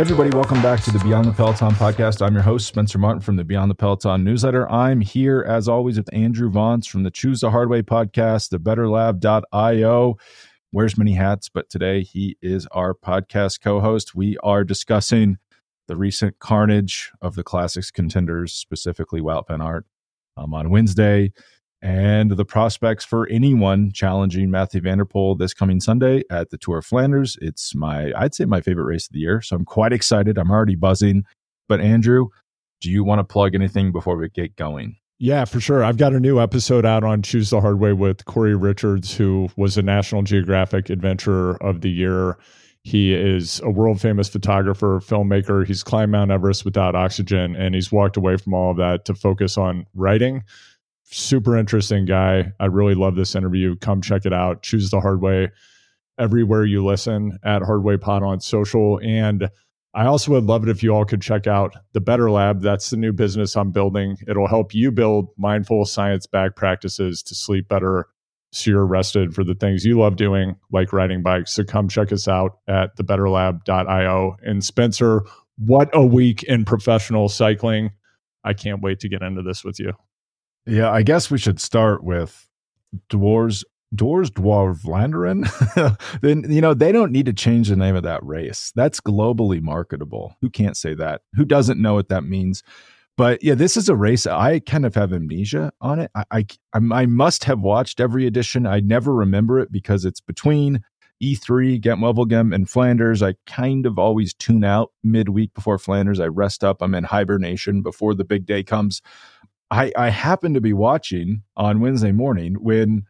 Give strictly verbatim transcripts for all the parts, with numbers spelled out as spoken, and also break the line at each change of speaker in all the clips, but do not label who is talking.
Hey everybody, welcome back to the Beyond the Peloton podcast. I'm your host, Spencer Martin from the Beyond the Peloton newsletter. I'm here, as always, with Andrew Vance from the Choose the Hard Way podcast, the better lab dot io. Wears many hats, but today he is our podcast co-host. We are discussing the recent carnage of the Classics contenders, specifically Wout van Aert, um, on Wednesday, and the prospects for anyone challenging Mathieu van der Poel this coming Sunday at the Tour of Flanders. It's my, I'd say my favorite race of the year, so I'm quite excited. I'm already buzzing. But Andrew, do you want to plug anything before we get going?
Yeah, for sure. I've got a new episode out on Choose the Hard Way with Corey Richards, who was a National Geographic Adventurer of the Year. He is a world-famous photographer, filmmaker. He's climbed Mount Everest without oxygen, and he's walked away from all of that to focus on writing. Super interesting guy. I really love this interview. Come check it out. Choose the Hard Way everywhere you listen, at Hardway Pod on social. And I also would love it if you all could check out the Better Lab. That's the new business I'm building. It'll help you build mindful science-backed practices to sleep better so you're rested for the things you love doing, like riding bikes. So come check us out at the better lab dot io. And Spencer, what a week in professional cycling. I can't wait to get into this with you.
Yeah, I guess we should start with Dwars, Dwars Dwarvlanderen. Then, you know, they don't need to change the name of that race. That's globally marketable. Who can't say that? Who doesn't know what that means? But yeah, this is a race. I kind of have amnesia on it. I, I, I must have watched every edition. I never remember it because it's between E three, Gent-Wevelgem, and Flanders. I kind of always tune out midweek before Flanders. I rest up. I'm in hibernation before the big day comes. I, I happened to be watching on Wednesday morning when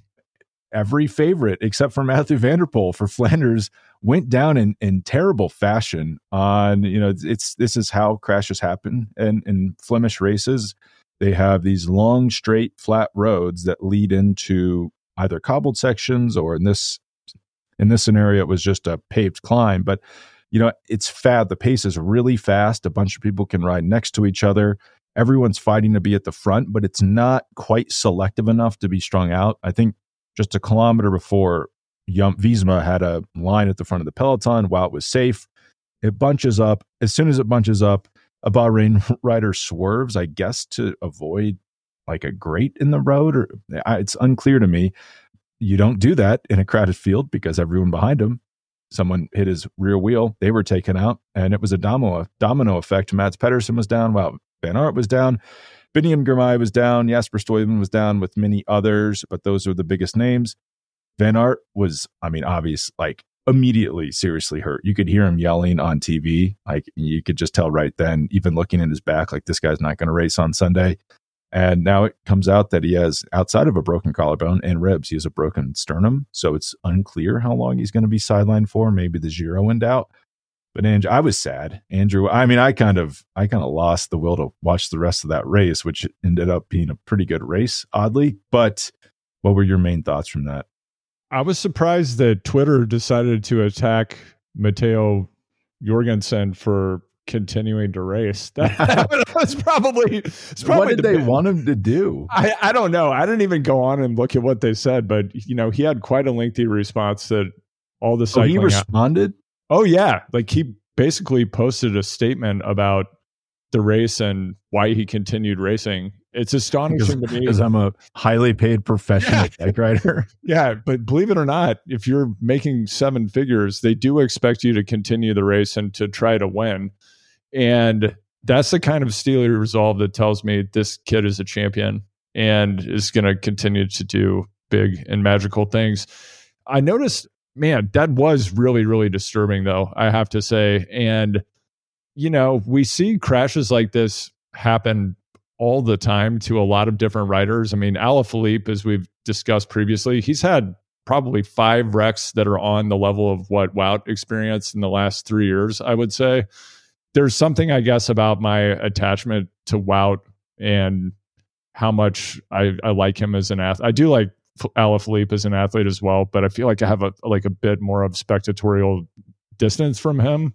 every favorite, except for Mathieu van der Poel for Flanders, went down in, in terrible fashion. On, you know, it's this is how crashes happen in, in Flemish races. They have these long, straight, flat roads that lead into either cobbled sections, or in this in this scenario, it was just a paved climb. But you know, it's fast. The pace is really fast. A bunch of people can ride next to each other. Everyone's fighting to be at the front, but it's not quite selective enough to be strung out. I think just a kilometer before, Jump Visma had a line at the front of the peloton. Wout was safe. It bunches up. As soon as it bunches up, a Bahrain rider swerves, I guess, to avoid like a grate in the road, or it's unclear to me. You don't do that in a crowded field because everyone behind him, someone hit his rear wheel. They were taken out, and it was a domino domino effect. Mats Pedersen was down. Wout van Aert was down. Biniam Girmay was down. Jasper Stuyven was down, with many others, but those are the biggest names. Van Aert was, I mean, obvious, like immediately seriously hurt. You could hear him yelling on T V. Like you could just tell right then, even looking at his back, like this guy's not going to race on Sunday. And now it comes out that he has, outside of a broken collarbone and ribs, he has a broken sternum. So it's unclear how long he's going to be sidelined for. Maybe the Giro in doubt. But Andrew, I was sad. Andrew, I mean, I kind of, I kind of lost the will to watch the rest of that race, which ended up being a pretty good race, oddly. But what were your main thoughts from that?
I was surprised that Twitter decided to attack Matteo Jorgensen for continuing to race. That, that was probably, it's probably
what did
the
they
big,
want him to do?
I, I don't know. I didn't even go on and look at what they said, but you know, he had quite a lengthy response that all the cycling.
Oh, he responded?
Oh yeah, like he basically posted a statement about the race and why he continued racing. It's astonishing to me
because I'm a highly paid professional bike rider.
Yeah, but believe it or not, if you're making seven figures, they do expect you to continue the race and to try to win. And that's the kind of steely resolve that tells me this kid is a champion and is going to continue to do big and magical things. I noticed, man, that was really, really disturbing, though, I have to say. And, you know, we see crashes like this happen all the time to a lot of different riders. I mean, Alaphilippe, as we've discussed previously, he's had probably five wrecks that are on the level of what Wout experienced in the last three years, I would say. There's something, I guess, about my attachment to Wout and how much I, I like him as an athlete. I do like Alaphilippe as an athlete as well, but I feel like I have a like a bit more of spectatorial distance from him.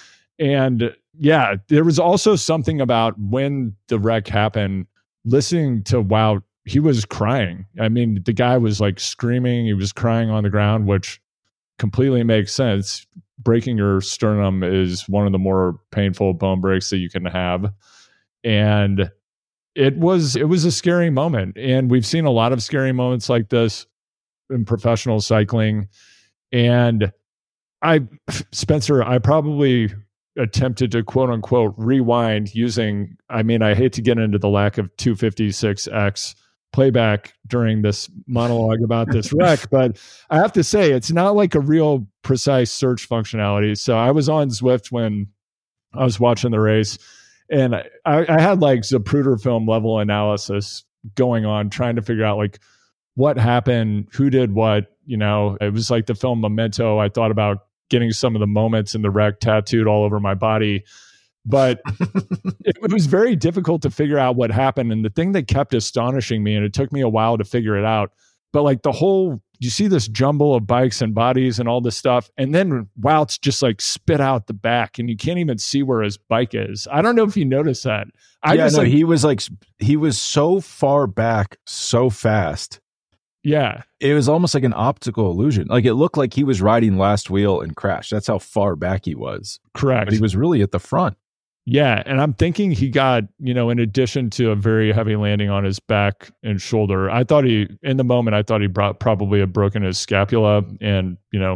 And yeah, there was also something about when the wreck happened, listening to Wout, he was crying. I mean, the guy was like screaming, he was crying on the ground, which completely makes sense. breaking your sternum is one of the more painful bone breaks that you can have. And it was it was a scary moment. And we've seen a lot of scary moments like this in professional cycling. And I, Spencer, I probably attempted to quote unquote rewind using, I mean, I hate to get into the lack of two fifty-six X playback during this monologue about this wreck, but I have to say it's not like a real precise search functionality. So I was on Zwift when I was watching the race, and I, I had like Zapruder film level analysis going on, trying to figure out like what happened, who did what. You know, it was like the film Memento. I thought about getting some of the moments in the wreck tattooed all over my body. But it, it was very difficult to figure out what happened. And the thing that kept astonishing me, and it took me a while to figure it out, but like the whole, you see this jumble of bikes and bodies and all this stuff. And then Wout's just like spit out the back and you can't even see where his bike is. I don't know if you noticed that. I
yeah,
just
no,
like,
he was like, he was so far back so fast.
Yeah.
It was almost like an optical illusion. Like it looked like he was riding last wheel and crashed. That's how far back he was.
Correct.
But he was really at the front.
Yeah. And I'm thinking he got, you know, in addition to a very heavy landing on his back and shoulder, I thought he, in the moment, I thought he brought, probably had broken his scapula and, you know,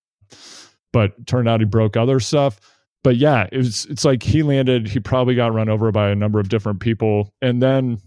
but turned out he broke other stuff. But yeah, it was, it's like he landed, he probably got run over by a number of different people. And then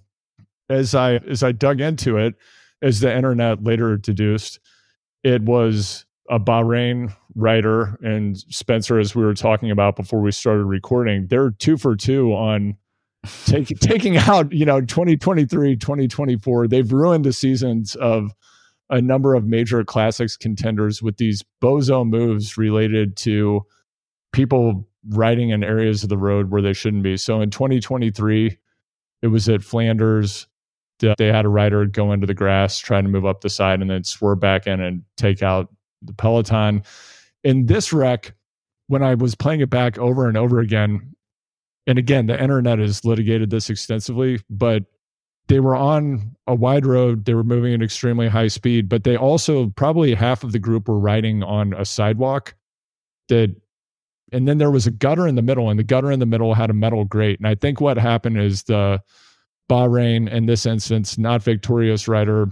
as I, as I dug into it, as the internet later deduced, it was a Bahrain rider, and Spencer, as we were talking about before we started recording, they're two for two on take, taking out, you know, twenty twenty-three, twenty twenty-four. They've ruined the seasons of a number of major classics contenders with these bozo moves related to people riding in areas of the road where they shouldn't be. So in twenty twenty-three, it was at Flanders. They had a rider go into the grass, try to move up the side, and then swerve back in and take out the peloton. In this wreck, when I was playing it back over and over again, and again, the internet has litigated this extensively, but they were on a wide road. They were moving at extremely high speed, but they also, probably half of the group were riding on a sidewalk that, and then there was a gutter in the middle, and the gutter in the middle had a metal grate. And I think what happened is the Bahrain, in this instance, not victorious rider,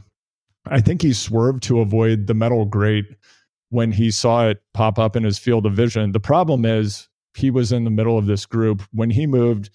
I think he swerved to avoid the metal grate when he saw it pop up in his field of vision. The problem is he was in the middle of this group. When he moved,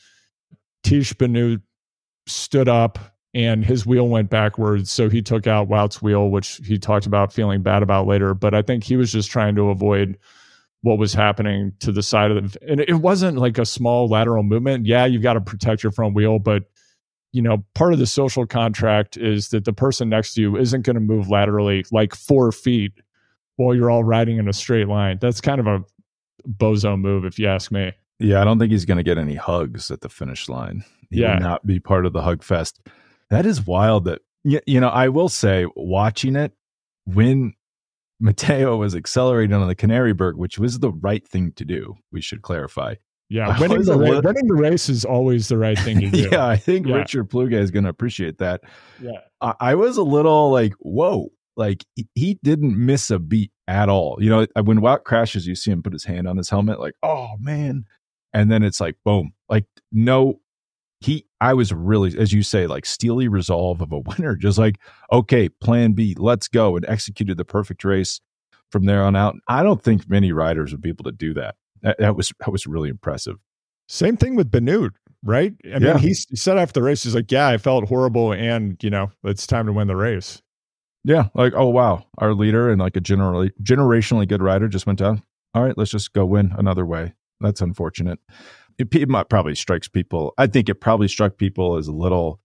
Tish Benoot stood up and his wheel went backwards. So he took out Wout's wheel, which he talked about feeling bad about later. But I think he was just trying to avoid what was happening to the side of the, and it wasn't like a small lateral movement. Yeah, you've got to protect your front wheel, but you know, part of the social contract is that the person next to you isn't going to move laterally like four feet while you're all riding in a straight line. That's kind of a bozo move, if you ask me.
Yeah, I don't think he's going to get any hugs at the finish line. He
yeah.
will not be part of the hug fest. That is wild. That, you know, I will say, watching it, when Matteo was accelerating on the Canaryberg, which was the right thing to do, we should clarify.
Yeah, winning the, ra- winning the race is always the right thing to do.
Yeah, I think
yeah.
Richard Pluga is going to appreciate that.
Yeah,
I, I was a little like, whoa, like he, he didn't miss a beat at all. You know, when Wout crashes, you see him put his hand on his helmet, like, oh man, and then it's like, boom, like no, he. I was really, as you say, like steely resolve of a winner, just like, okay, plan B, let's go, and executed the perfect race from there on out. I don't think many riders would be able to do that. That, that was that was really impressive.
Same thing with Benoot, right? I
yeah.
mean, he said after the race, he's like, yeah, I felt horrible, and, you know, it's time to win the race.
Yeah, like, oh, wow, our leader and like a generally generationally good rider just went down. All right, let's just go win another way. That's unfortunate. It, it might probably strikes people. I think it probably struck people as a little,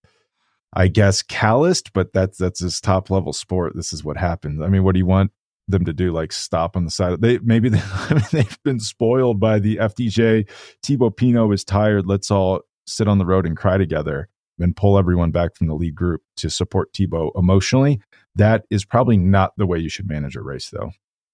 I guess, calloused, but that's that's his top level sport. This is what happens. I mean, what do you want them to do? Like stop on the side of they maybe they, I mean, they've been spoiled by the F D J. Thibaut Pinot is tired. Let's all sit on the road and cry together and pull everyone back from the lead group to support Thibaut emotionally. That is probably not the way you should manage a race, though.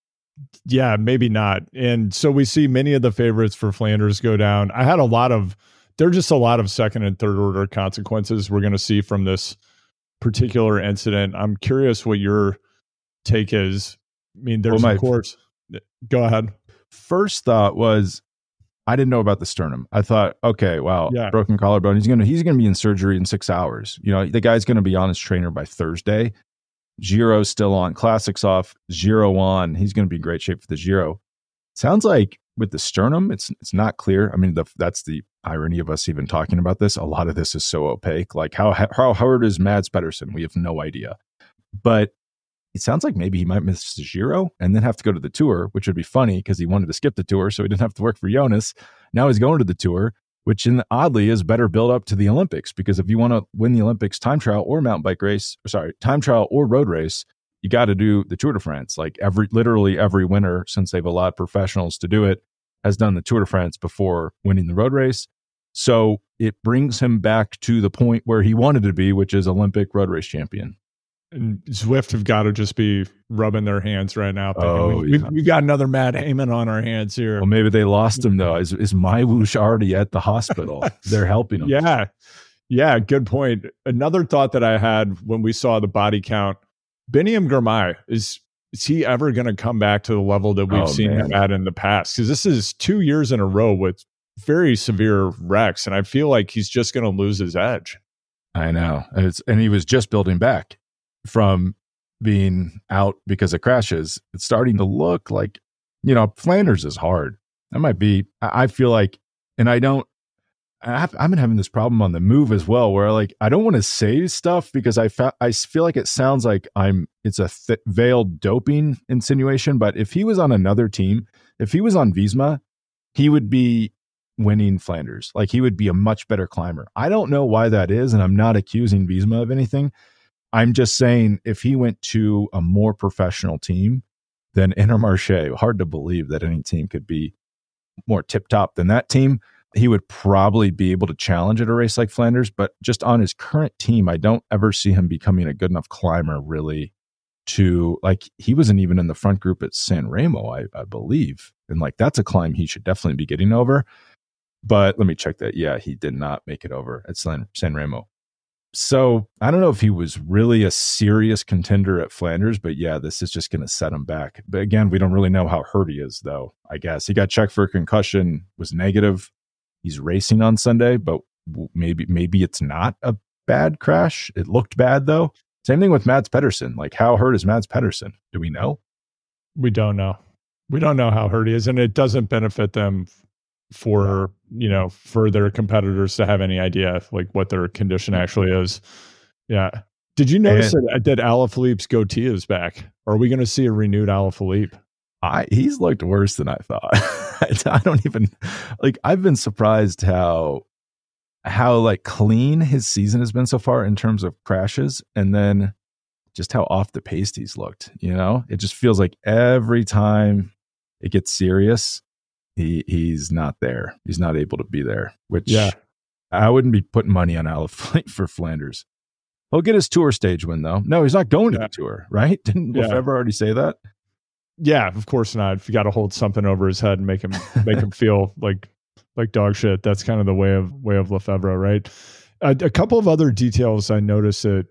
Yeah, maybe not. And so we see many of the favorites for Flanders go down. I had a lot of there are just a lot of second and third order consequences we're going to see from this particular incident. I'm curious what your take is. I mean, there's, well, my, of course, go ahead.
first thought was, I didn't know about the sternum. I thought, okay, wow,
Yeah.
broken collarbone. He's gonna he's gonna be in surgery in six hours. You know, the guy's gonna be on his trainer by Thursday. Giro's still on. Classic's off. Giro on. He's gonna be in great shape for the Giro. Sounds like with the sternum, it's it's not clear. I mean, the, that's the irony of us even talking about this. A lot of this is so opaque. Like how how hard is Mads Pedersen? We have no idea. But it sounds like maybe he might miss the Giro and then have to go to the Tour, which would be funny because he wanted to skip the Tour, so he didn't have to work for Jonas. Now he's going to the Tour, which in, oddly is better build up to the Olympics, because if you want to win the Olympics time trial or mountain bike race, or sorry, time trial or road race, you got to do the Tour de France. Like every, literally every winner, since they've allowed professionals to do it, has done the Tour de France before winning the road race. So it brings him back to the point where he wanted to be, which is Olympic road race champion.
And Zwift have got to just be rubbing their hands right now. Thinking,
Oh,
we,
yeah.
we, we got another Matt Heyman on our hands here.
Well, maybe they lost him though. Is is Maiwush already at the hospital? They're helping him.
Yeah. Yeah. Good point. Another thought that I had when we saw the body count, Biniam Girmay, is, is he ever going to come back to the level that we've
Oh,
seen
man.
him at in the past? Because this is two years in a row with very severe wrecks. And I feel like he's just going to lose his edge.
I know. And it's and he was just building back from being out because of crashes. It's starting to look like, you know, Flanders is hard. That might be, I I feel like, and I don't, I have, I've been having this problem on the move as well, where like, I don't want to say stuff because I, fa- I feel like it sounds like I'm, it's a th- veiled doping insinuation. But if he was on another team, if he was on Visma, he would be winning Flanders. Like he would be a much better climber. I don't know why that is. And I'm not accusing Visma of anything. I'm just saying if he went to a more professional team than Intermarché, hard to believe that any team could be more tip top than that team. He would probably be able to challenge at a race like Flanders, but just on his current team, I don't ever see him becoming a good enough climber really to, like, he wasn't even in the front group at San Remo, I, I believe. And like, that's a climb he should definitely be getting over. But let me check that. Yeah, he did not make it over at San, San Remo. So I don't know if he was really a serious contender at Flanders, but yeah, this is just going to set him back. But again, we don't really know how hurt he is, though. I guess he got checked for a concussion, was negative. He's racing on Sunday, but maybe maybe it's not a bad crash. It looked bad, though. Same thing with Mads Pedersen. Like, how hurt is Mads Pedersen? Do we know?
We don't know. We don't know how hurt he is, and it doesn't benefit them for, you know, for their competitors to have any idea like what their condition actually is. Yeah. Did you notice and, that, that Alaphilippe's goatee is back? Are we going to see a renewed Alaphilippe?
I he's looked worse than I thought. I don't even like. I've been surprised how how like clean his season has been so far in terms of crashes, and then just how off the pace he's looked. You know, it just feels like every time it gets serious, he he's not there. He's not able to be there. Which
yeah,
I wouldn't be putting money on Alaphilippe for Flanders. He'll get his tour stage win though. No, he's not going
yeah.
to the tour, right? Didn't
yeah.
Lefebvre already say that?
Yeah, of course not. If you got to hold something over his head and make him make him feel like like dog shit, that's kind of the way of way of Lefebvre, right? Uh, a couple of other details I noticed at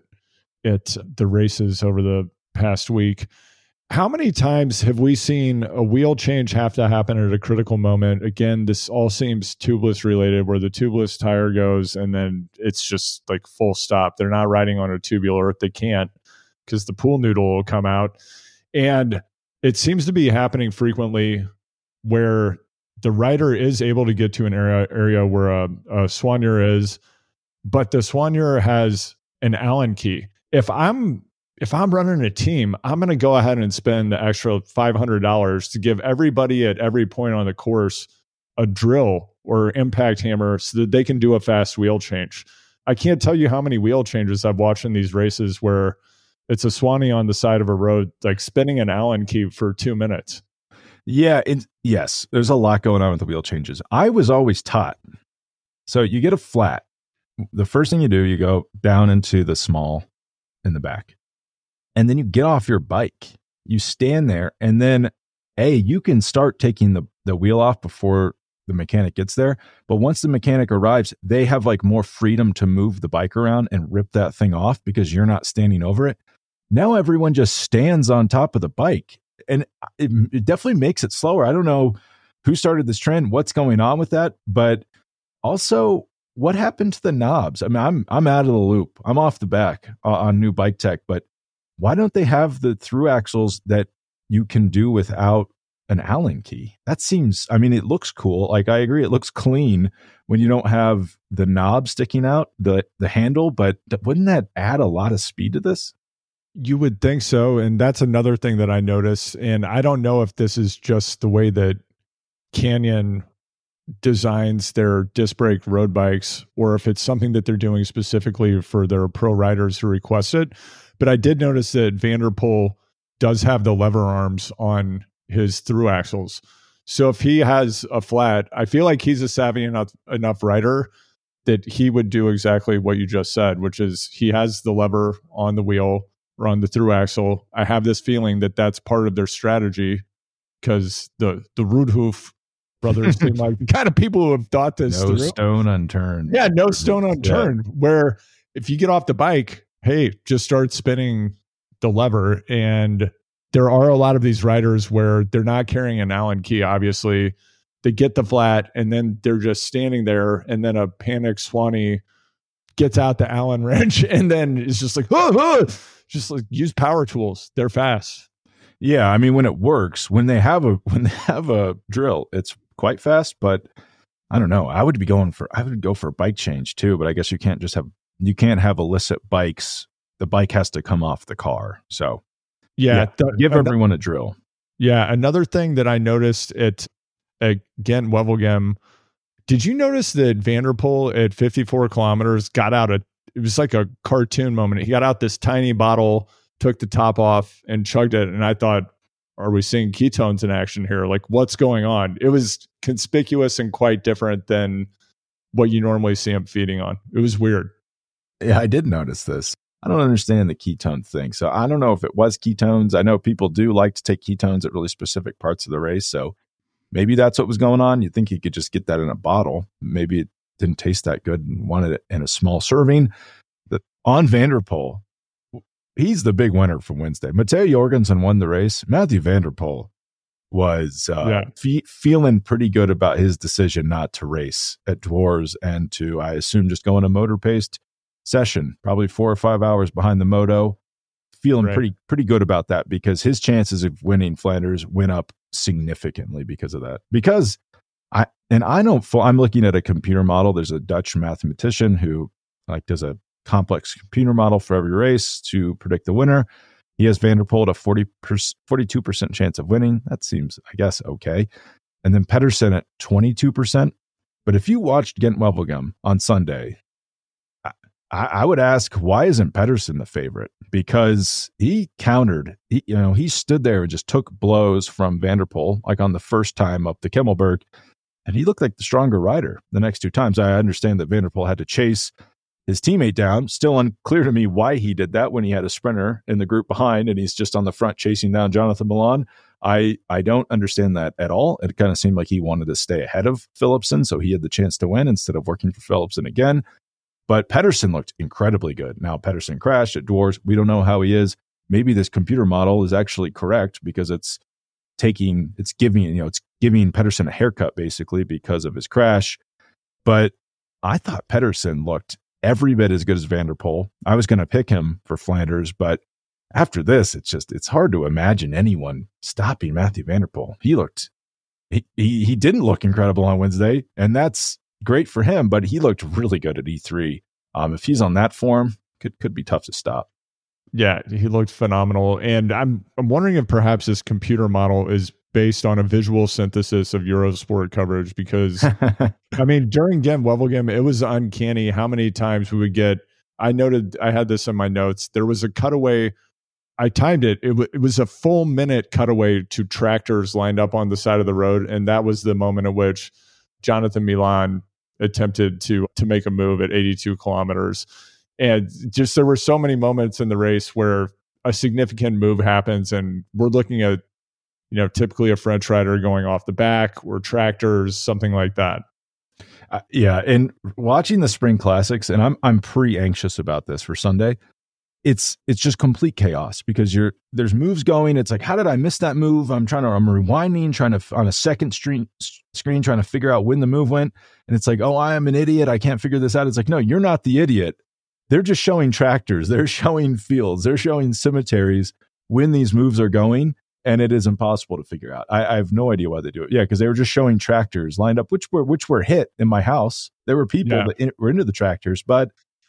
at the races over the past week. How many times have we seen a wheel change have to happen at a critical moment? Again, this all seems tubeless related, where the tubeless tire goes and then it's just like full stop. They're not riding on a tubular. They can't because the pool noodle will come out. And it seems to be happening frequently where the rider is able to get to an area area where a, a soigneur is, but the soigneur has an Allen key. If I'm if I'm running a team, I'm going to go ahead and spend the extra five hundred dollars to give everybody at every point on the course a drill or impact hammer so that they can do a fast wheel change. I can't tell you how many wheel changes I've watched in these races where it's a Swanee on the side of a road, like spinning an Allen key for two minutes.
Yeah. It, yes. There's a lot going on with the wheel changes. I was always taught. So you get a flat. The first thing you do, you go down into the small in the back. And then you get off your bike. You stand there. And then, A, you can start taking the, the wheel off before the mechanic gets there. But once the mechanic arrives, they have like more freedom to move the bike around and rip that thing off because you're not standing over it. Now everyone just stands on top of the bike, and it, it definitely makes it slower. I don't know. who started this trend? What's going on with that? But also, what happened to the knobs? I mean, I'm I'm out of the loop. I'm off the back uh, on new bike tech, but why don't they have the through axles that you can do without an Allen key? That seems, I mean, it looks cool. Like, I agree, it looks clean when you don't have the knob sticking out, the the handle, but wouldn't that add a lot of speed to this?
You would think so. And that's another thing that I noticed. And I don't know if this is just the way that Canyon designs their disc brake road bikes or if it's something that they're doing specifically for their pro riders who request it. But I did notice that Vanderpool does have the lever arms on his through axles. So if he has a flat, I feel like he's a savvy enough, enough rider that he would do exactly what you just said, which is he has the lever on the wheel or on the through axle. I have this feeling that that's part of their strategy because the, the Rudhoof brothers seem like the kind of people who have thought this
no
through.
stone unturned.
Yeah, no stone unturned. Yeah. Where if you get off the bike, hey, just start spinning the lever. And there are a lot of these riders where they're not carrying an Allen key, obviously. They get the flat and then they're just standing there, and then a panic Swanee gets out the Allen wrench and then it's just like, oh, oh, just like use power tools. They're fast.
Yeah, I mean, when it works, when they have a when they have a drill, it's quite fast. But I don't know. I would be going for I would go for a bike change too. But I guess you can't just have you can't have illicit bikes. The bike has to come off the car. So
yeah,
yeah
the,
give
uh,
everyone a drill.
Yeah, another thing that I noticed at at Ghent Wevelgem, did you notice that Vanderpool at fifty-four kilometers got out a? It was like a cartoon moment. He got out this tiny bottle, took the top off, and chugged it. And I thought, are we seeing ketones in action here? Like, what's going on? It was conspicuous and quite different than what you normally see him feeding on. It was weird.
Yeah, I did notice this. I don't understand the ketone thing. So I don't know if it was ketones. I know people do like to take ketones at really specific parts of the race. So maybe that's what was going on. You'd think you could just get that in a bottle. Maybe it didn't taste that good and wanted it in a small serving. The, on Vanderpool, he's the big winner from Wednesday. Matteo Jorgensen won the race. Matthew Vanderpool was uh, yeah. fe- feeling pretty good about his decision not to race at Dwars and to, I assume, just go in a motor-paced session, probably four or five hours behind the moto. Feeling right. pretty pretty good about that because his chances of winning Flanders went up significantly because of that. Because I and I don't. I'm looking at a computer model. There's a Dutch mathematician who like does a complex computer model for every race to predict the winner. He has Vanderpool at a forty, forty-two percent chance of winning. That seems, I guess, okay. And then Pedersen at twenty-two percent. But if you watched Ghent Wevelgem on Sunday, I, I would ask, why isn't Pedersen the favorite? Because he countered. He, you know, he stood there and just took blows from Vanderpool, like on the first time up the Kemmelberg, and he looked like the stronger rider the next two times. I understand that Vanderpool had to chase his teammate down. Still unclear to me why he did that when he had a sprinter in the group behind and he's just on the front chasing down Jonathan Milan. I, I don't understand that at all. It kind of seemed like he wanted to stay ahead of Philipsen, so he had the chance to win instead of working for Philipsen again. But Pedersen looked incredibly good. Now, Pedersen crashed at Dwars. We don't know how he is. Maybe this computer model is actually correct because it's taking, it's giving, you know, it's giving Pedersen a haircut basically because of his crash. But I thought Pedersen looked every bit as good as Vanderpool. I was going to pick him for Flanders, but after this, it's just, it's hard to imagine anyone stopping Matthew Vanderpool. He looked, he, he, he didn't look incredible on Wednesday, and that's great for him, but he looked really good at E three. Um, if he's on that form, could could be tough to stop.
Yeah, he looked phenomenal. And I'm I'm wondering if perhaps this computer model is based on a visual synthesis of Eurosport coverage because, I mean, during Ghent Wevelgem, it was uncanny how many times we would get, I noted, I had this in my notes, there was a cutaway, I timed it, it, w- it was a full minute cutaway to tractors lined up on the side of the road, and that was the moment at which Jonathan Milan attempted to to make a move at eighty-two kilometers. And just there were so many moments in the race where a significant move happens and we're looking at, you know, typically a French rider going off the back or tractors, something like that.
Uh, yeah. And watching the Spring Classics, and I'm I'm pretty anxious about this for Sunday. it's it's just complete chaos because you're there's moves going. It's like, how did I miss that move? I'm trying to I'm rewinding, trying to on a second screen screen trying to figure out when the move went, and it's like, oh, I am an idiot. I can't figure this out. It's like, no, you're not the idiot. They're just showing tractors. They're showing fields. They're showing cemeteries when these moves are going, and it is impossible to figure out. I, I have no idea why they do it. Yeah, because they were just showing tractors lined up, which were which were hit in my house. There were people yeah. that in, were into the tractors, but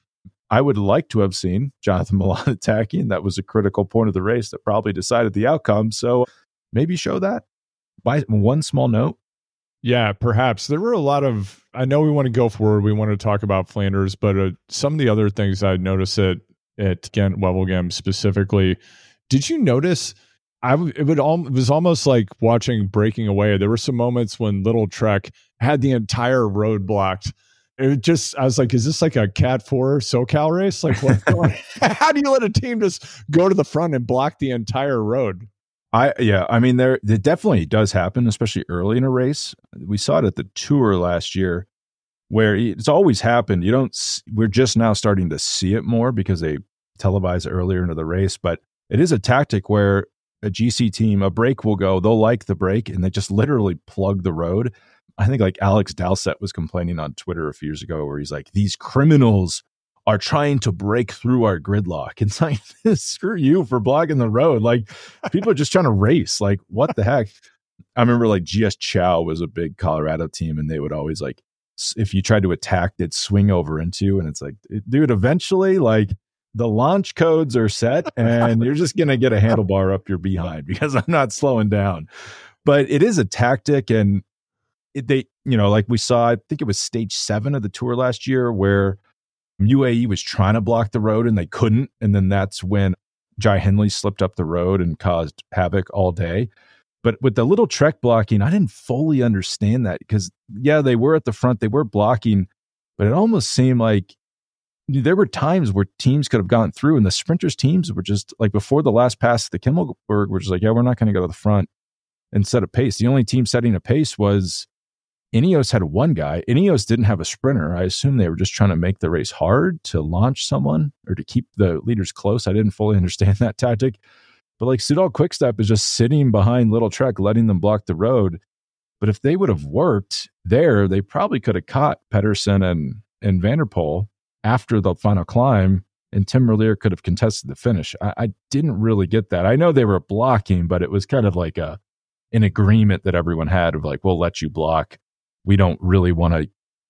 I would like to have seen Jonathan Milan attacking. That was a critical point of the race that probably decided the outcome. So maybe show that by one small note.
Yeah, perhaps. There were a lot of, I know we want to go forward. We want to talk about Flanders, but uh, some of the other things I noticed at, at Ghent Wevelgem specifically, did you notice, I w- it, would al- it was almost like watching Breaking Away. There were some moments when Little Trek had the entire road blocked. It just, I was like, is this like a Cat four SoCal race? Like, what's going on? How do you let a team just go to the front and block the entire road?
I yeah, I mean, there it definitely does happen, especially early in a race. We saw it at the Tour last year, where it's always happened. You don't. We're just now starting to see it more because they televise earlier into the race. But it is a tactic where a G C team, a break will go. They'll like the break, and they just literally plug the road. I think like Alex Dowsett was complaining on Twitter a few years ago, where he's like, "These criminals are trying to break through our gridlock." It's like, screw you for blocking the road. Like, people are just trying to race. Like, what the heck? I remember like G S Chow was a big Colorado team, and they would always like, if you tried to attack, they'd swing over into, and it's like, dude, eventually, like, the launch codes are set, and you're just gonna get a handlebar up your behind because I'm not slowing down. But it is a tactic, and it, they, you know, like we saw, I think it was stage seven of the Tour last year, where U A E was trying to block the road and they couldn't. And then that's when Jai Hindley slipped up the road and caused havoc all day. But with the Little Trek blocking, I didn't fully understand that because, yeah, they were at the front, they were blocking, but it almost seemed like there were times where teams could have gone through, and the sprinters teams were just like, before the last pass, the Kimmelberg were just like, yeah, we're not going to go to the front and set a pace. The only team setting a pace was Ineos. Had one guy. Ineos didn't have a sprinter. I assume they were just trying to make the race hard to launch someone or to keep the leaders close. I didn't fully understand that tactic. But like Soudal Quickstep is just sitting behind Little Trek, letting them block the road. But if they would have worked there, they probably could have caught Pedersen and, and Van der Poel after the final climb, and Tim Merlier could have contested the finish. I, I didn't really get that. I know they were blocking, but it was kind of like a an agreement that everyone had of like, we'll let you block. We don't really want to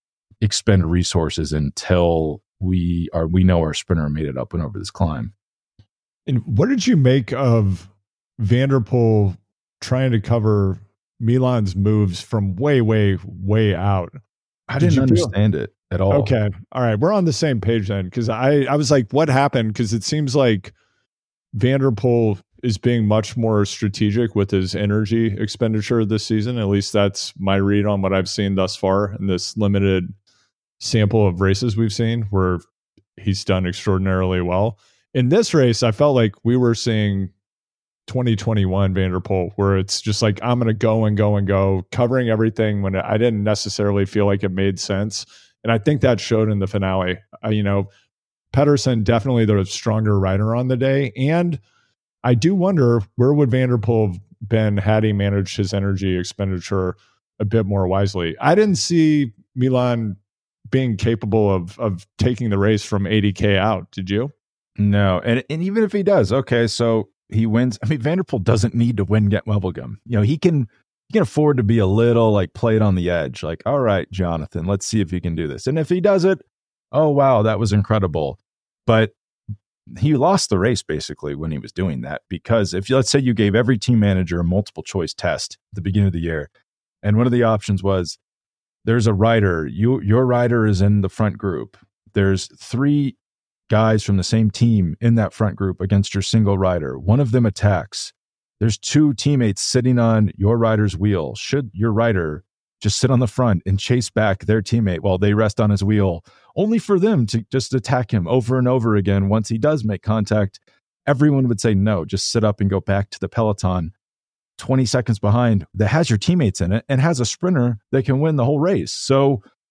expend resources until we are we know our sprinter made it up and over this climb.
And what did you make of Van der Poel trying to cover Milan's moves from way, way, way out?
I didn't understand it at all.
Okay. All right. We're on the same page then. Cause I, I was like, what happened? Cause it seems like Van der Poel is being much more strategic with his energy expenditure this season. At least that's my read on what I've seen thus far in this limited sample of races we've seen where he's done extraordinarily well. In this race, I felt like we were seeing twenty twenty-one Van der Poel, where it's just like, I'm going to go and go and go, covering everything when I didn't necessarily feel like it made sense. And I think that showed in the finale. Uh, you know, Pedersen, definitely the stronger rider on the day. And I do wonder, where would Van der Poel have been had he managed his energy expenditure a bit more wisely? I didn't see Milan being capable of of taking the race from eighty K out. Did you?
No. And, and even if he does, okay, so he wins. I mean, Van der Poel doesn't need to win Ghent Wevelgem. You know, he can he can afford to be a little like played on the edge. Like, all right, Jonathan, let's see if he can do this. And if he does it, oh, wow, that was incredible. But he lost the race basically when he was doing that, because if you, let's say you gave every team manager a multiple choice test at the beginning of the year, and one of the options was, there's a rider, you your rider is in the front group. There's three guys from the same team in that front group against your single rider. One of them attacks. There's two teammates sitting on your rider's wheel. Should your rider just sit on the front and chase back their teammate while they rest on his wheel, only for them to just attack him over and over again once he does make contact? Everyone would say, no, just sit up and go back to the peloton twenty seconds behind that has your teammates in it and has a sprinter that can win the whole race. So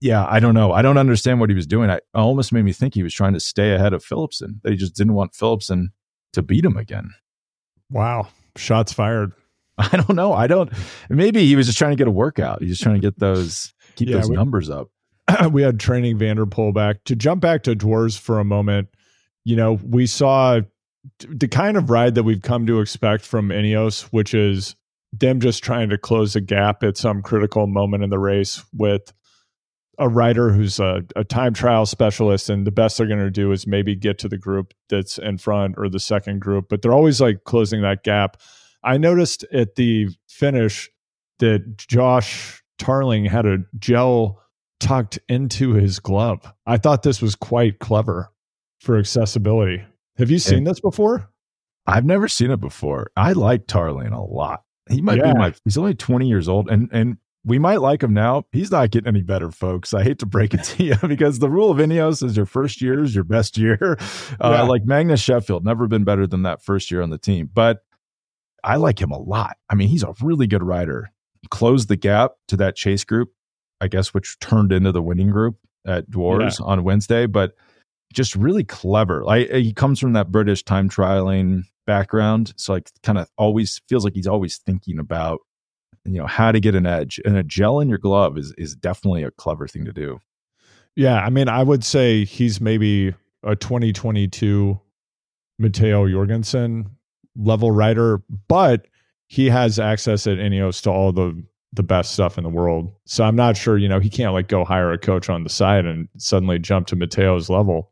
Yeah, I don't know. I don't understand what he was doing. I it almost made me think he was trying to stay ahead of Phillipsen. That he just didn't want Phillipsen to beat him again.
Wow. Shots fired.
I don't know. I don't. Maybe he was just trying to get a workout. He's just trying to get those, keep yeah, those we, numbers up.
We had training Van der Poel back. To jump back to Dwars for a moment, you know, we saw the kind of ride that we've come to expect from Ineos, which is them just trying to close a gap at some critical moment in the race with a rider who's a, a time trial specialist, and the best they're going to do is maybe get to the group that's in front or the second group, but they're always like closing that gap. I noticed at the finish that Josh Tarling had a gel tucked into his glove. I thought this was quite clever for accessibility. Have you seen and this before?
I've never seen it before. I like Tarling a lot. He might yeah. be my, he's only twenty years old, and, and we might like him now. He's not getting any better, folks. I hate to break it to you, because the rule of Ineos is your first year is your best year. Uh, yeah. Like Magnus Sheffield, never been better than that first year on the team. But I like him a lot. I mean, he's a really good rider. Closed the gap to that chase group, I guess, which turned into the winning group at Dwars yeah. on Wednesday. But just really clever. Like, he comes from that British time trialing background, so like kind of always feels like he's always thinking about, you know, how to get an edge, and a gel in your glove is is definitely a clever thing to do.
Yeah, I mean, I would say he's maybe a twenty twenty-two Matteo Jorgensen level rider, but he has access at Ineos to all the the best stuff in the world. So I'm not sure, you know, he can't like go hire a coach on the side and suddenly jump to Matteo's level.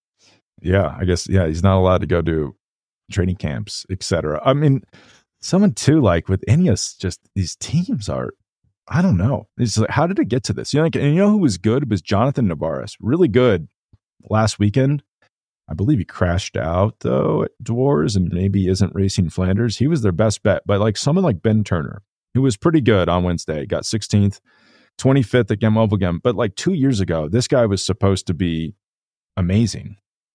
Yeah, I guess, yeah, he's not allowed to go to training camps, et cetera. I mean, someone too, like with Ineos, just these teams are, I don't know. It's like, how did it get to this? You know, like, and you know who was good? It was Jonathan Navarez, really good last weekend. I believe he crashed out though at Dwars and maybe isn't racing Flanders. He was their best bet, but like someone like Ben Turner, who was pretty good on Wednesday, got sixteenth, twenty-fifth at Gem-Wevelgem. But like two years ago, this guy was supposed to be amazing.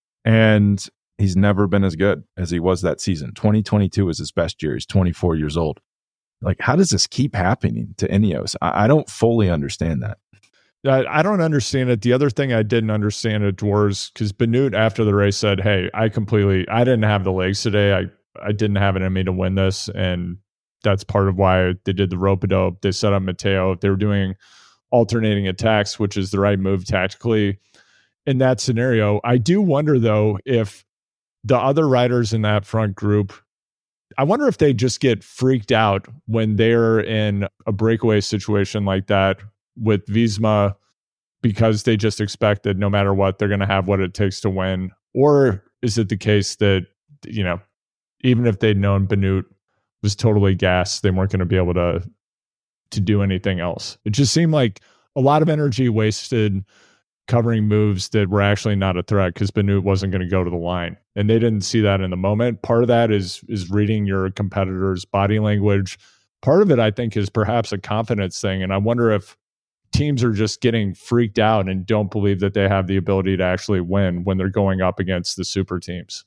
And he's never been as good as he was that season. twenty twenty-two was his best year. He's twenty-four years old. Like, how does this keep happening to Ineos? I, I don't fully understand that.
I, I don't understand it. The other thing I didn't understand at Dwars, because Benoot after the race said, hey, I completely, I didn't have the legs today. I, I didn't have it in me to win this. And that's part of why they did the rope-a-dope. They set up Matteo. They were doing alternating attacks, which is the right move tactically in that scenario. I do wonder, though, if the other riders in that front group, I wonder if they just get freaked out when they're in a breakaway situation like that with Visma, because they just expect that no matter what, they're going to have what it takes to win. Or is it the case that, you know, even if they'd known Benoot was totally gassed, they weren't going to be able to to do anything else? It just seemed like a lot of energy wasted covering moves that were actually not a threat, because Benoot wasn't going to go to the line, and they didn't see that in the moment. Part of that is is reading your competitor's body language. Part of it, I think, is perhaps a confidence thing, and I wonder if teams are just getting freaked out and don't believe that they have the ability to actually win when they're going up against the super teams.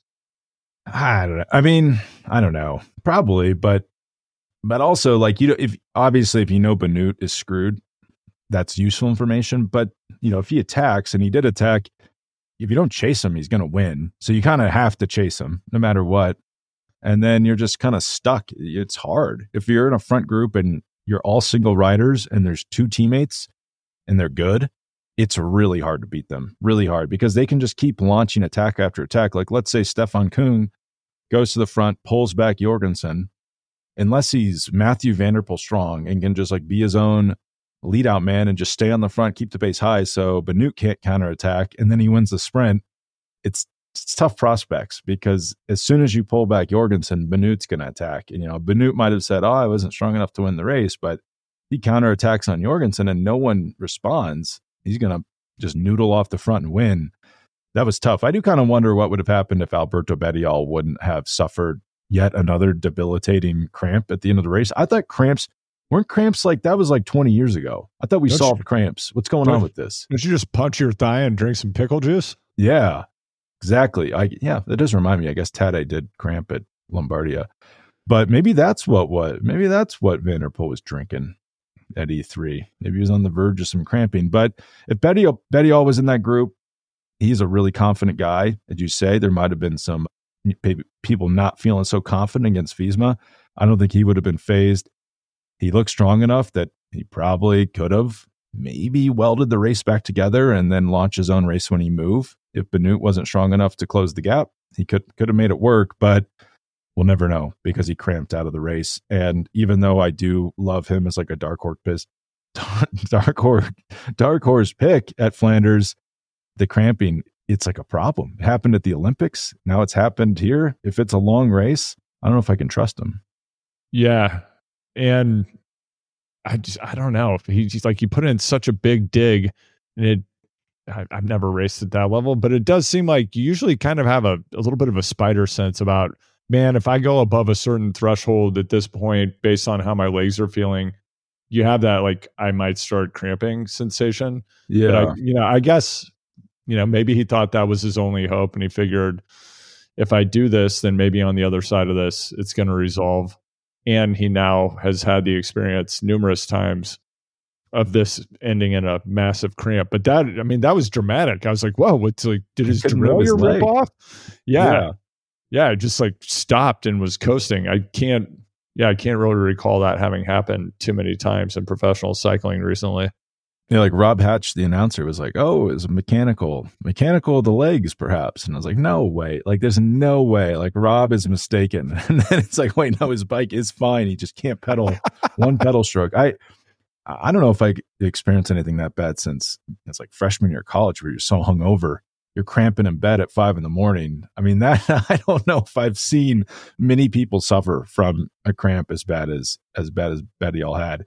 I don't know. I mean, I don't know, probably, but but also, like, you know, if obviously if you know Benoot is screwed, that's useful information. But, you know, if he attacks, and he did attack, if you don't chase him, he's going to win. So you kind of have to chase him no matter what. And then you're just kind of stuck. It's hard. If you're in a front group and you're all single riders and there's two teammates and they're good, it's really hard to beat them. Really hard, because they can just keep launching attack after attack. Like, let's say Stefan Küng goes to the front, pulls back Jorgensen. Unless he's Mathieu van der Poel strong and can just like be his own lead out man and just stay on the front, keep the pace high, so Benoot can't counterattack, and then he wins the sprint. It's, it's tough prospects, because as soon as you pull back Jorgensen, Benoot's going to attack. And, you know, Benoot might have said, oh, I wasn't strong enough to win the race, but he counterattacks on Jorgensen and no one responds. He's going to just noodle off the front and win. That was tough. I do kind of wonder what would have happened if Alberto Bettiol wouldn't have suffered yet another debilitating cramp at the end of the race. I thought cramps weren't cramps like that was like twenty years ago. I thought we don't solved you, cramps. What's going on with this?
Did you just punch your thigh and drink some pickle juice?
Yeah, exactly. I yeah, that does remind me. I guess Tadej did cramp at Lombardia, but maybe that's what what maybe that's what Van der Poel was drinking. at E three. Maybe he was on the verge of some cramping. But if Bettiol, Bettiol was in that group, he's a really confident guy. As you say, there might have been some people not feeling so confident against Fiesma. I don't think he would have been phased. He looked strong enough that he probably could have maybe welded the race back together and then launch his own race when he moved. If Benoot wasn't strong enough to close the gap, he could could have made it work, but we'll never know because he cramped out of the race. And even though I do love him as like a dark horse piss, dark horse, dark horse pick at Flanders, the cramping, it's like a problem. It happened at the Olympics. Now it's happened here. If it's a long race, I don't know if I can trust him.
Yeah. And I just, I don't know. He's just like, you put in such a big dig and it, I, I've never raced at that level, but it does seem like you usually kind of have a, a little bit of a spider sense about, man, if I go above a certain threshold at this point, based on how my legs are feeling, you have that, like, I might start cramping sensation.
Yeah.
But I, you know, I guess, you know, maybe he thought that was his only hope. And he figured if I do this, then maybe on the other side of this, it's going to resolve. And he now has had the experience numerous times of this ending in a massive cramp. But that, I mean, that was dramatic. I was like, whoa, what's like, did his derailleur rip off? Yeah. yeah. Yeah. It just like stopped and was coasting. I can't, yeah, I can't really recall that having happened too many times in professional cycling recently.
You know, like Rob Hatch, the announcer, was like, oh, it was mechanical, mechanical of the legs, perhaps. And I was like, no way. Like, there's no way. Like, Rob is mistaken. And then it's like, wait, no, his bike is fine. He just can't pedal one pedal stroke. I I don't know if I experienced anything that bad since it's like freshman year of college where you're so hungover, you're cramping in bed at five in the morning. I mean, that I don't know if I've seen many people suffer from a cramp as bad as as bad as Bettiol had.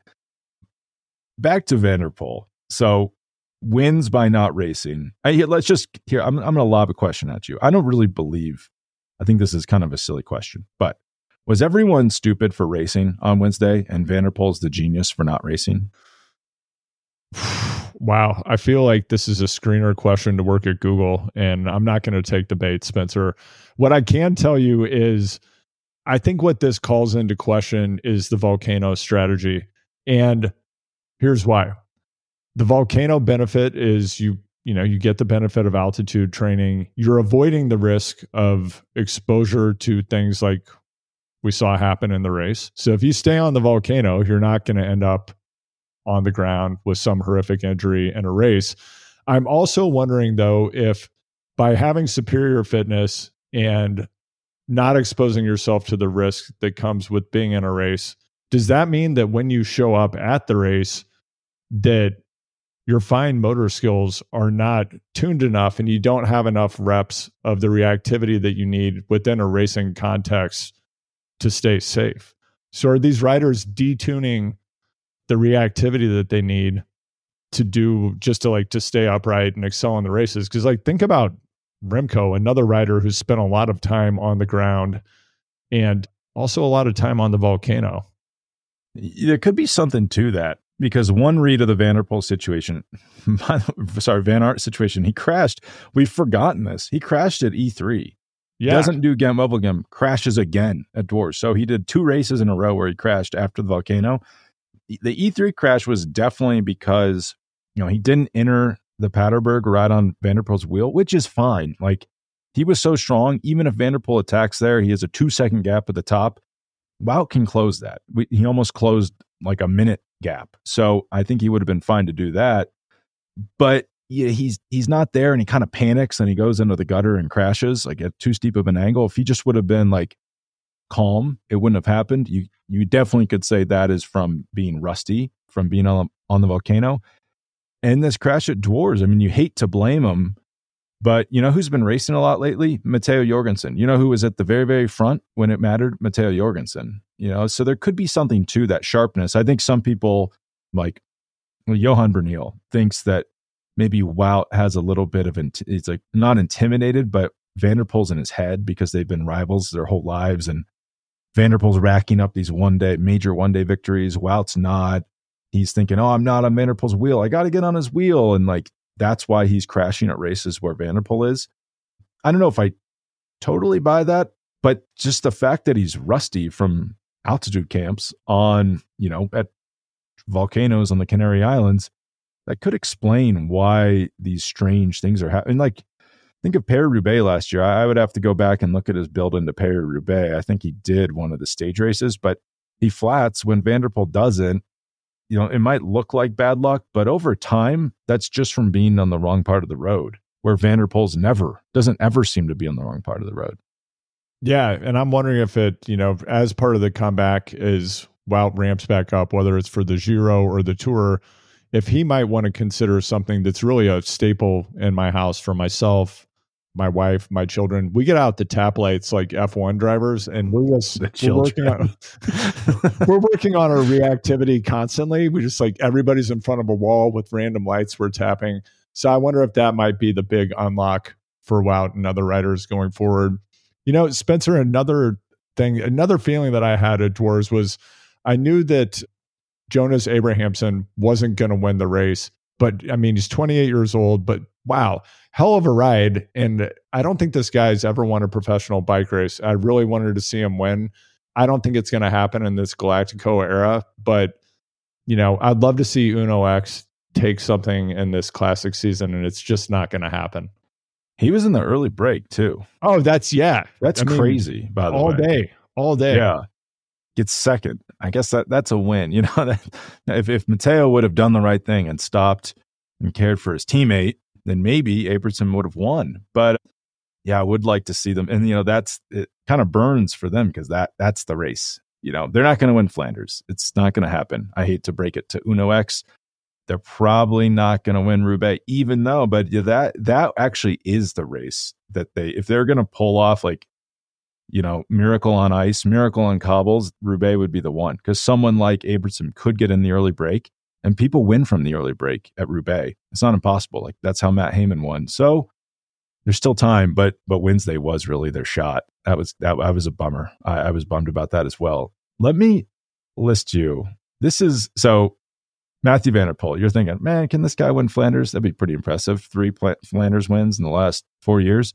Back to Van der Poel. So wins by not racing. I, let's just here. I'm I'm going to lob a question at you. I don't really believe. I think this is kind of a silly question, but was everyone stupid for racing on Wednesday and Van der Poel's the genius for not racing?
Wow. I feel like this is a screener question to work at Google, and I'm not going to take the bait, Spencer. What I can tell you is I think what this calls into question is the volcano strategy. And here's why. The volcano benefit is you, you know, you get the benefit of altitude training. You're avoiding the risk of exposure to things like we saw happen in the race. So if you stay on the volcano, you're not going to end up on the ground with some horrific injury in a race. I'm also wondering, though, if by having superior fitness and not exposing yourself to the risk that comes with being in a race, does that mean that when you show up at the race, that your fine motor skills are not tuned enough and you don't have enough reps of the reactivity that you need within a racing context to stay safe? So are these riders detuning the reactivity that they need to do just to like to stay upright and excel in the races? Because like think about Remco, another rider who's spent a lot of time on the ground and also a lot of time on the volcano.
There could be something to that because one read of the Van der Poel situation, sorry, Van Aert situation, he crashed. We've forgotten this. He crashed at E three. Yeah. Doesn't do Gent Wevelgem, crashes again at Dwars. So he did two races in a row where he crashed after the volcano. The E three crash was definitely because, you know, he didn't enter the Paterberg right on Van der Poel's wheel, which is fine. Like, he was so strong. Even if Van der Poel attacks there, he has a two second gap at the top. Wout can close that. We, he almost closed like a minute gap. So I think he would have been fine to do that. But yeah, he's he's not there, and he kind of panics and he goes into the gutter and crashes like at too steep of an angle. If he just would have been like calm, it wouldn't have happened. You you definitely could say that is from being rusty, from being on, on the volcano. And this crash at Dwars, I mean, you hate to blame him, but you know who's been racing a lot lately? Matteo Jorgensen. You know who was at the very, very front when it mattered? Matteo Jorgensen. You know, so there could be something to that sharpness. I think some people, like well, Johan Bernal, thinks that maybe Wout has a little bit of, int- it's like not intimidated, but Van der Poel's in his head because they've been rivals their whole lives. And Van der Poel's racking up these one day, major one day victories. Wout's not. He's thinking, oh, I'm not on Van der Poel's wheel. I got to get on his wheel. And like, that's why he's crashing at races where Van der Poel is. I don't know if I totally buy that, but just the fact that he's rusty from altitude camps on, you know, at volcanoes on the Canary Islands, that could explain why these strange things are happening. Like, think of Paris-Roubaix last year. I would have to go back and look at his build into Paris-Roubaix. I think he did one of the stage races, but he flats when Van der Poel doesn't. You know, it might look like bad luck, but over time, that's just from being on the wrong part of the road, where Van der Poel's never, doesn't ever seem to be on the wrong part of the road.
Yeah, and I'm wondering if it, you know, as part of the comeback is Wout ramps back up, whether it's for the Giro or the Tour, if he might want to consider something that's really a staple in my house for myself, my wife, my children. We get out the tap lights like F one drivers, and we're just we're working on we're working on our reactivity constantly. We just like everybody's in front of a wall with random lights we're tapping. So I wonder if that might be the big unlock for Wout and other riders going forward. You know, Spencer, another thing, another feeling that I had at Dwars was I knew that Jonas Abrahamsson wasn't going to win the race, but I mean, he's twenty-eight years old, but wow, hell of a ride. And I don't think this guy's ever won a professional bike race. I really wanted to see him win. I don't think it's going to happen in this Galactico era, but you know, I'd love to see Uno X take something in this classic season, and it's just not going to happen.
He was in the early break too.
Oh, that's yeah.
That's
I mean,
crazy, by the
all
way.
All day. All day.
Yeah. Gets second. I guess that that's a win. You know, that, if, if Matteo would have done the right thing and stopped and cared for his teammate, then maybe Abrahamsson would have won. But yeah, I would like to see them. And, you know, that's, it kind of burns for them because that that's the race. You know, they're not going to win Flanders. It's not going to happen. I hate to break it to Uno X. They're probably not going to win Roubaix, even though, but yeah, that that actually is the race that they, if they're going to pull off like, you know, miracle on ice, miracle on cobbles, Roubaix would be the one, because someone like Abrahamsson could get in the early break and people win from the early break at Roubaix. It's not impossible. Like that's how Matt Heyman won. So there's still time, but but Wednesday was really their shot. That was that I was a bummer. I, I was bummed about that as well. Let me list you. This is so Mathieu van der Poel. You're thinking, man, can this guy win Flanders? That'd be pretty impressive. Three Flanders wins in the last four years.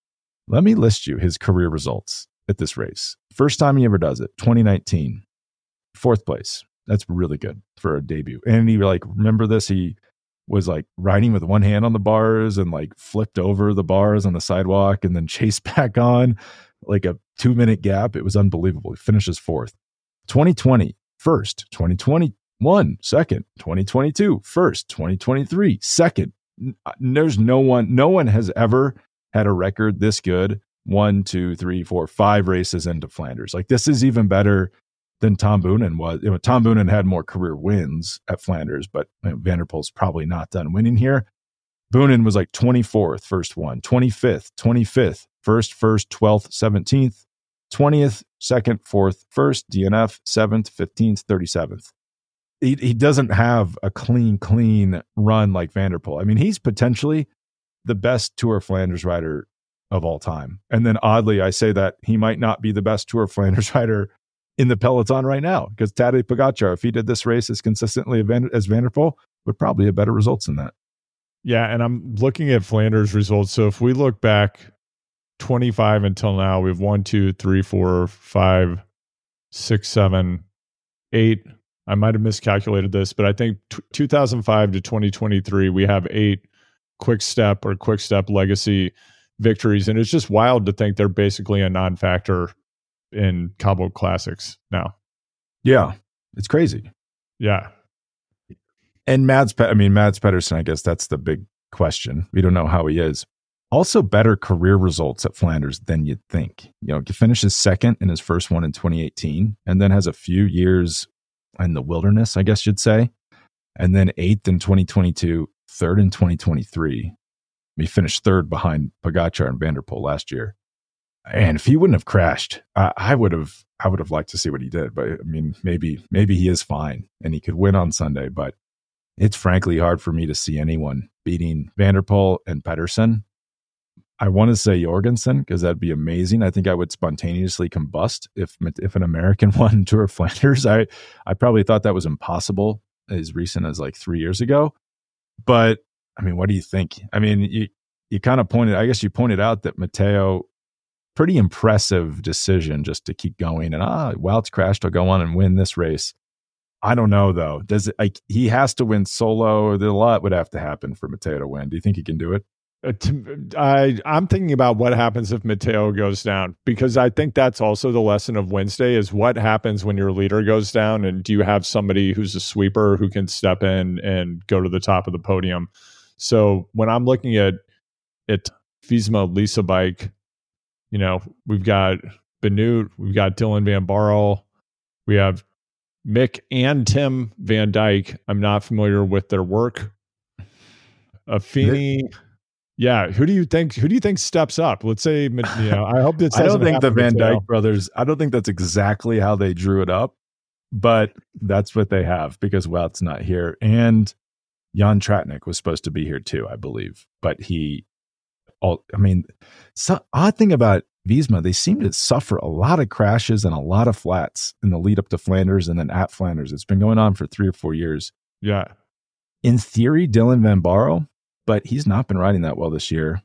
Let me list you his career results at this race. First time he ever does it, twenty nineteen, fourth place. That's really good for a debut. And he like, remember this? He was like riding with one hand on the bars and like flipped over the bars on the sidewalk and then chased back on like a two minute gap. It was unbelievable. He finishes fourth. twenty twenty, first. twenty twenty-one, second. twenty twenty-two, first. twenty twenty-three, second. There's no one, no one has ever had a record this good, one, two, three, four, five races into Flanders. Like this is even better than Tom Boonen was. You know, Tom Boonen had more career wins at Flanders, but you know, Van der Poel's probably not done winning here. Boonen was like twenty-fourth, first one, twenty-fifth, twenty-fifth, first, first, twelfth, seventeenth, twentieth, second, fourth, first, D N F, seventh, fifteenth, thirty-seventh. He, he doesn't have a clean, clean run like Van der Poel. I mean, he's potentially the best Tour of Flanders rider of all time. And then oddly, I say that he might not be the best Tour of Flanders rider in the peloton right now, because Tadej Pogačar, if he did this race as consistently as Van der Poel, would probably have better results than that.
Yeah, and I'm looking at Flanders results. So if we look back twenty-five until now, we've one, two, three, four, five, six, seven, eight. I might have miscalculated this, but I think t- two thousand five to twenty twenty-three, we have eight Quick Step or Quick Step Legacy victories. And it's just wild to think they're basically a non-factor in Cabo Classics now.
Yeah, it's crazy.
Yeah.
And Mads, I mean, Mads Pedersen, I guess that's the big question. We don't know how he is. Also better career results at Flanders than you'd think. You know, he finishes second in his first one in twenty eighteen, and then has a few years in the wilderness, I guess you'd say. And then eighth in twenty twenty-two, third in twenty twenty-three. He finished third behind Pogačar and Van der Poel last year. And if he wouldn't have crashed, I, I would have I would have liked to see what he did. But I mean, maybe maybe he is fine and he could win on Sunday. But it's frankly hard for me to see anyone beating Van der Poel and Pedersen. I want to say Jorgensen because that'd be amazing. I think I would spontaneously combust if if an American won Tour of Flanders. I I probably thought that was impossible as recent as like three years ago. But I mean, what do you think? I mean, you you kind of pointed, I guess you pointed out that Matteo, pretty impressive decision just to keep going. And ah, Wout's crashed, I'll go on and win this race. I don't know though. Does it like he has to win solo, or a lot would have to happen for Matteo to win? Do you think he can do it?
Uh, to, I, I'm thinking about what happens if Matteo goes down, because I think that's also the lesson of Wednesday is what happens when your leader goes down, and do you have somebody who's a sweeper who can step in and go to the top of the podium? So when I'm looking at at Visma Lisa bike, you know, we've got Benoot, we've got Dylan Van Barl, we have Mick and Tim Van Dyke. I'm not familiar with their work. Affini. Yeah, who do you think? Who do you think steps up? Let's say, you know, I hope this.
I don't think the Van Dyke brothers. I don't think that's exactly how they drew it up, but that's what they have because Wout's not here, and Jan Tratnik was supposed to be here too, I believe, but he. All, I mean, so odd thing about Visma, they seem to suffer a lot of crashes and a lot of flats in the lead up to Flanders and then at Flanders. It's been going on for three or four years.
Yeah,
in theory, Dylan Van Barl. But he's not been riding that well this year.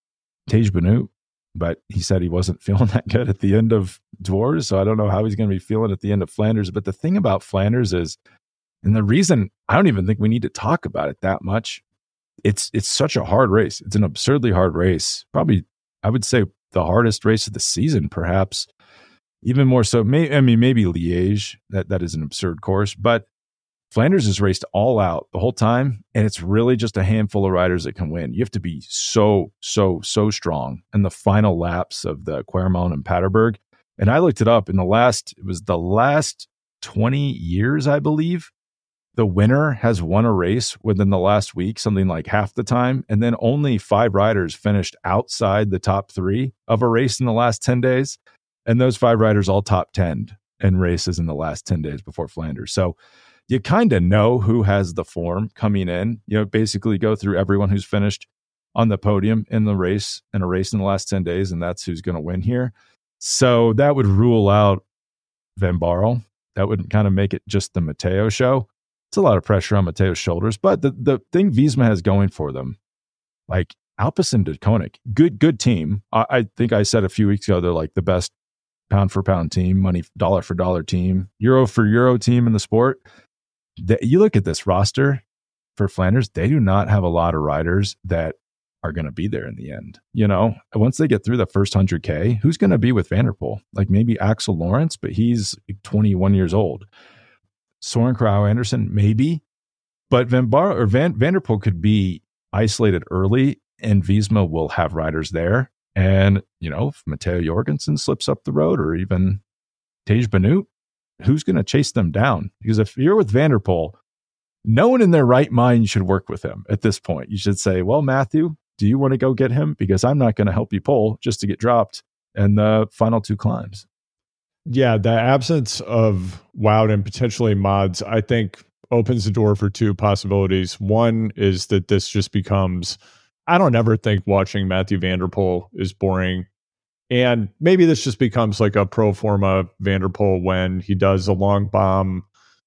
Tej Benoot, but he said he wasn't feeling that good at the end of Dwars, so I don't know how he's going to be feeling at the end of Flanders. But the thing about Flanders is, and the reason I don't even think we need to talk about it that much, it's it's such a hard race. It's an absurdly hard race. Probably, I would say, the hardest race of the season, perhaps. Even more so, may, I mean, maybe Liège. That that is an absurd course, but Flanders is raced all out the whole time, and it's really just a handful of riders that can win. You have to be so, so, so strong in the final laps of the Quaremont and Paterberg. And I looked it up in the last, it was the last twenty years, I believe. The winner has won a race within the last week, something like half the time. And then only five riders finished outside the top three of a race in the last ten days. And those five riders all top ten in races in the last ten days before Flanders. So you kind of know who has the form coming in. You know, basically go through everyone who's finished on the podium in the race, in a race in the last ten days, and that's who's going to win here. So that would rule out Van Barl. That would kind of make it just the Matteo show. It's a lot of pressure on Matteo's shoulders, but the, the thing Visma has going for them, like Alpecin Deceuninck, good, good team. I, I think I said a few weeks ago, they're like the best pound for pound team, money, dollar for dollar team, euro for euro team in the sport. The, you look at this roster for Flanders, they do not have a lot of riders that are going to be there in the end. You know, once they get through the first one hundred K, who's going to be with Van der Poel? Like maybe Axel Lawrence, but he's twenty-one years old. Soren Krauss Anderson, maybe. But Van Bar or Van, Van der Poel could be isolated early, and Visma will have riders there. And, you know, if Matteo Jorgensen slips up the road, or even Tej Benoot, who's going to chase them down? Because if you're with Van der Poel, no one in their right mind should work with him at this point. You should say, well, Matthew, do you want to go get him? Because I'm not going to help you pull just to get dropped in the final two climbs.
Yeah, the absence of Wout and potentially mods, I think, opens the door for two possibilities. One is that this just becomes, I don't ever think watching Mathieu van der Poel is boring. And maybe this just becomes like a pro forma Van der Poel when he does a long bomb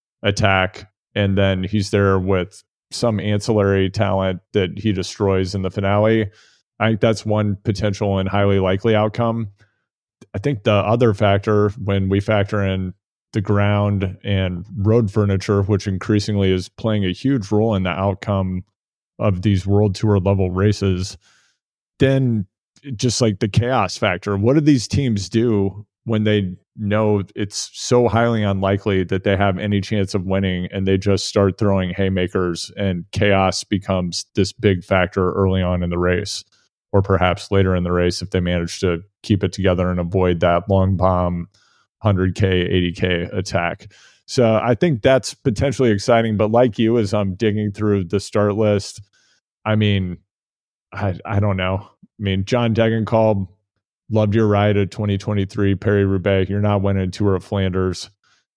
attack and then he's there with some ancillary talent that he destroys in the finale. I think that's one potential and highly likely outcome. I think the other factor, when we factor in the ground and road furniture, which increasingly is playing a huge role in the outcome of these World Tour level races, then just like the chaos factor. What do these teams do when they know it's so highly unlikely that they have any chance of winning, and they just start throwing haymakers and chaos becomes this big factor early on in the race, or perhaps later in the race if they manage to keep it together and avoid that long bomb one hundred K, eighty K attack. So I think that's potentially exciting. But like you, as I'm digging through the start list, I mean, I I don't know. I mean, John Degenkolb, loved your ride at twenty twenty-three Paris-Roubaix. You're not winning Tour of Flanders.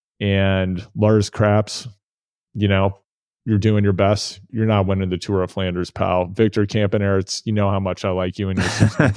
And Lars Kraps, you know, you're doing your best. You're not winning the Tour of Flanders, pal. Victor Campenaerts, you know how much I like you and your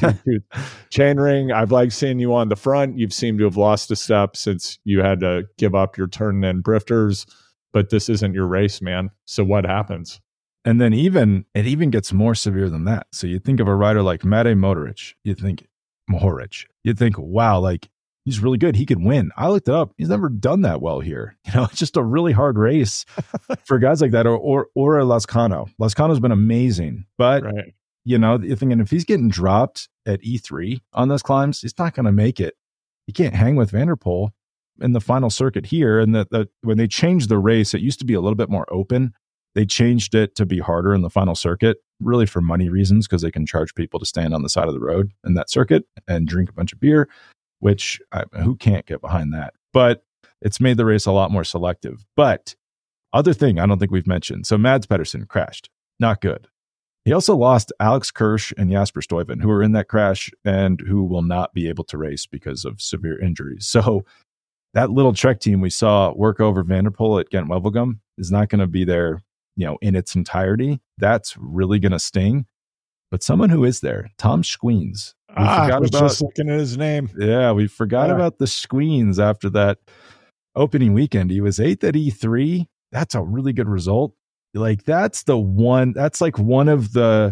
chainring. I've liked seeing you on the front. You've seemed to have lost a step since you had to give up your turn and brifters, but this isn't your race, man. So what happens?
And then even it even gets more severe than that. So you think of a rider like Mate Mohoric. You think Mohoric. You think, wow, like he's really good. He could win. I looked it up. He's never done that well here. You know, it's just a really hard race for guys like that. Or or or a Lascano. Lascano's been amazing, but
right.
you know, you're thinking if he's getting dropped at E three on those climbs, he's not going to make it. He can't hang with Van der Poel in the final circuit here. And that the, when they changed the race, it used to be a little bit more open. They changed it to be harder in the final circuit, really for money reasons, because they can charge people to stand on the side of the road in that circuit and drink a bunch of beer, which I, who can't get behind that? But it's made the race a lot more selective. But other thing I don't think we've mentioned. So Mads Pedersen crashed. Not good. He also lost Alex Kirsch and Jasper Stuyven, who were in that crash and who will not be able to race because of severe injuries. So that little Trek team we saw work over Van der Poel at Gent-Wevelgem is not going to be there, you know, in its entirety. That's really going to sting. But someone who is there, Tom Squeens. We
ah,
forgot
I was
about,
just looking at his name.
Yeah, we forgot
yeah.
about the Squeens after that opening weekend. He was eighth at E three. That's a really good result. Like that's the one. That's like one of the.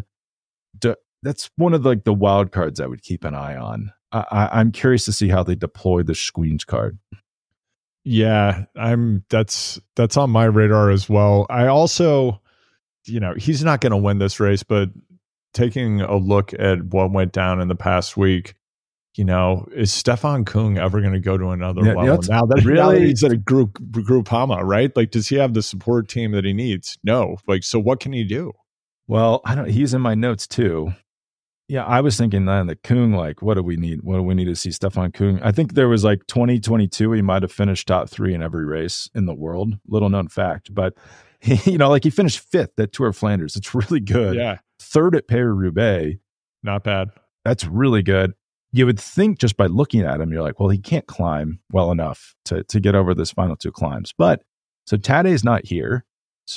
That's one of the, like the wild cards I would keep an eye on. I, I, I'm curious to see how they deploy the Squeens card.
Yeah, I'm that's that's on my radar as well. I also, you know, he's not going to win this race, but taking a look at what went down in the past week, you know, is Stefan Kung ever going to go to another
yeah,
level? Now that,
really,
now that he's at a group Groupama, right? Like, does he have the support team that he needs? No. Like, so what can he do?
Well, I don't. He's in my notes too. Yeah, I was thinking then that Kung, like, what do we need? What do we need to see Stefan Kung? I think there was like twenty twenty-two, he might have finished top three in every race in the world. Little known fact, but he, you know, like he finished fifth at Tour of Flanders. It's really good.
Yeah.
Third at Paris-Roubaix.
Not bad.
That's really good. You would think just by looking at him, you're like, well, he can't climb well enough to, to get over this final two climbs. But so Tadej's not here.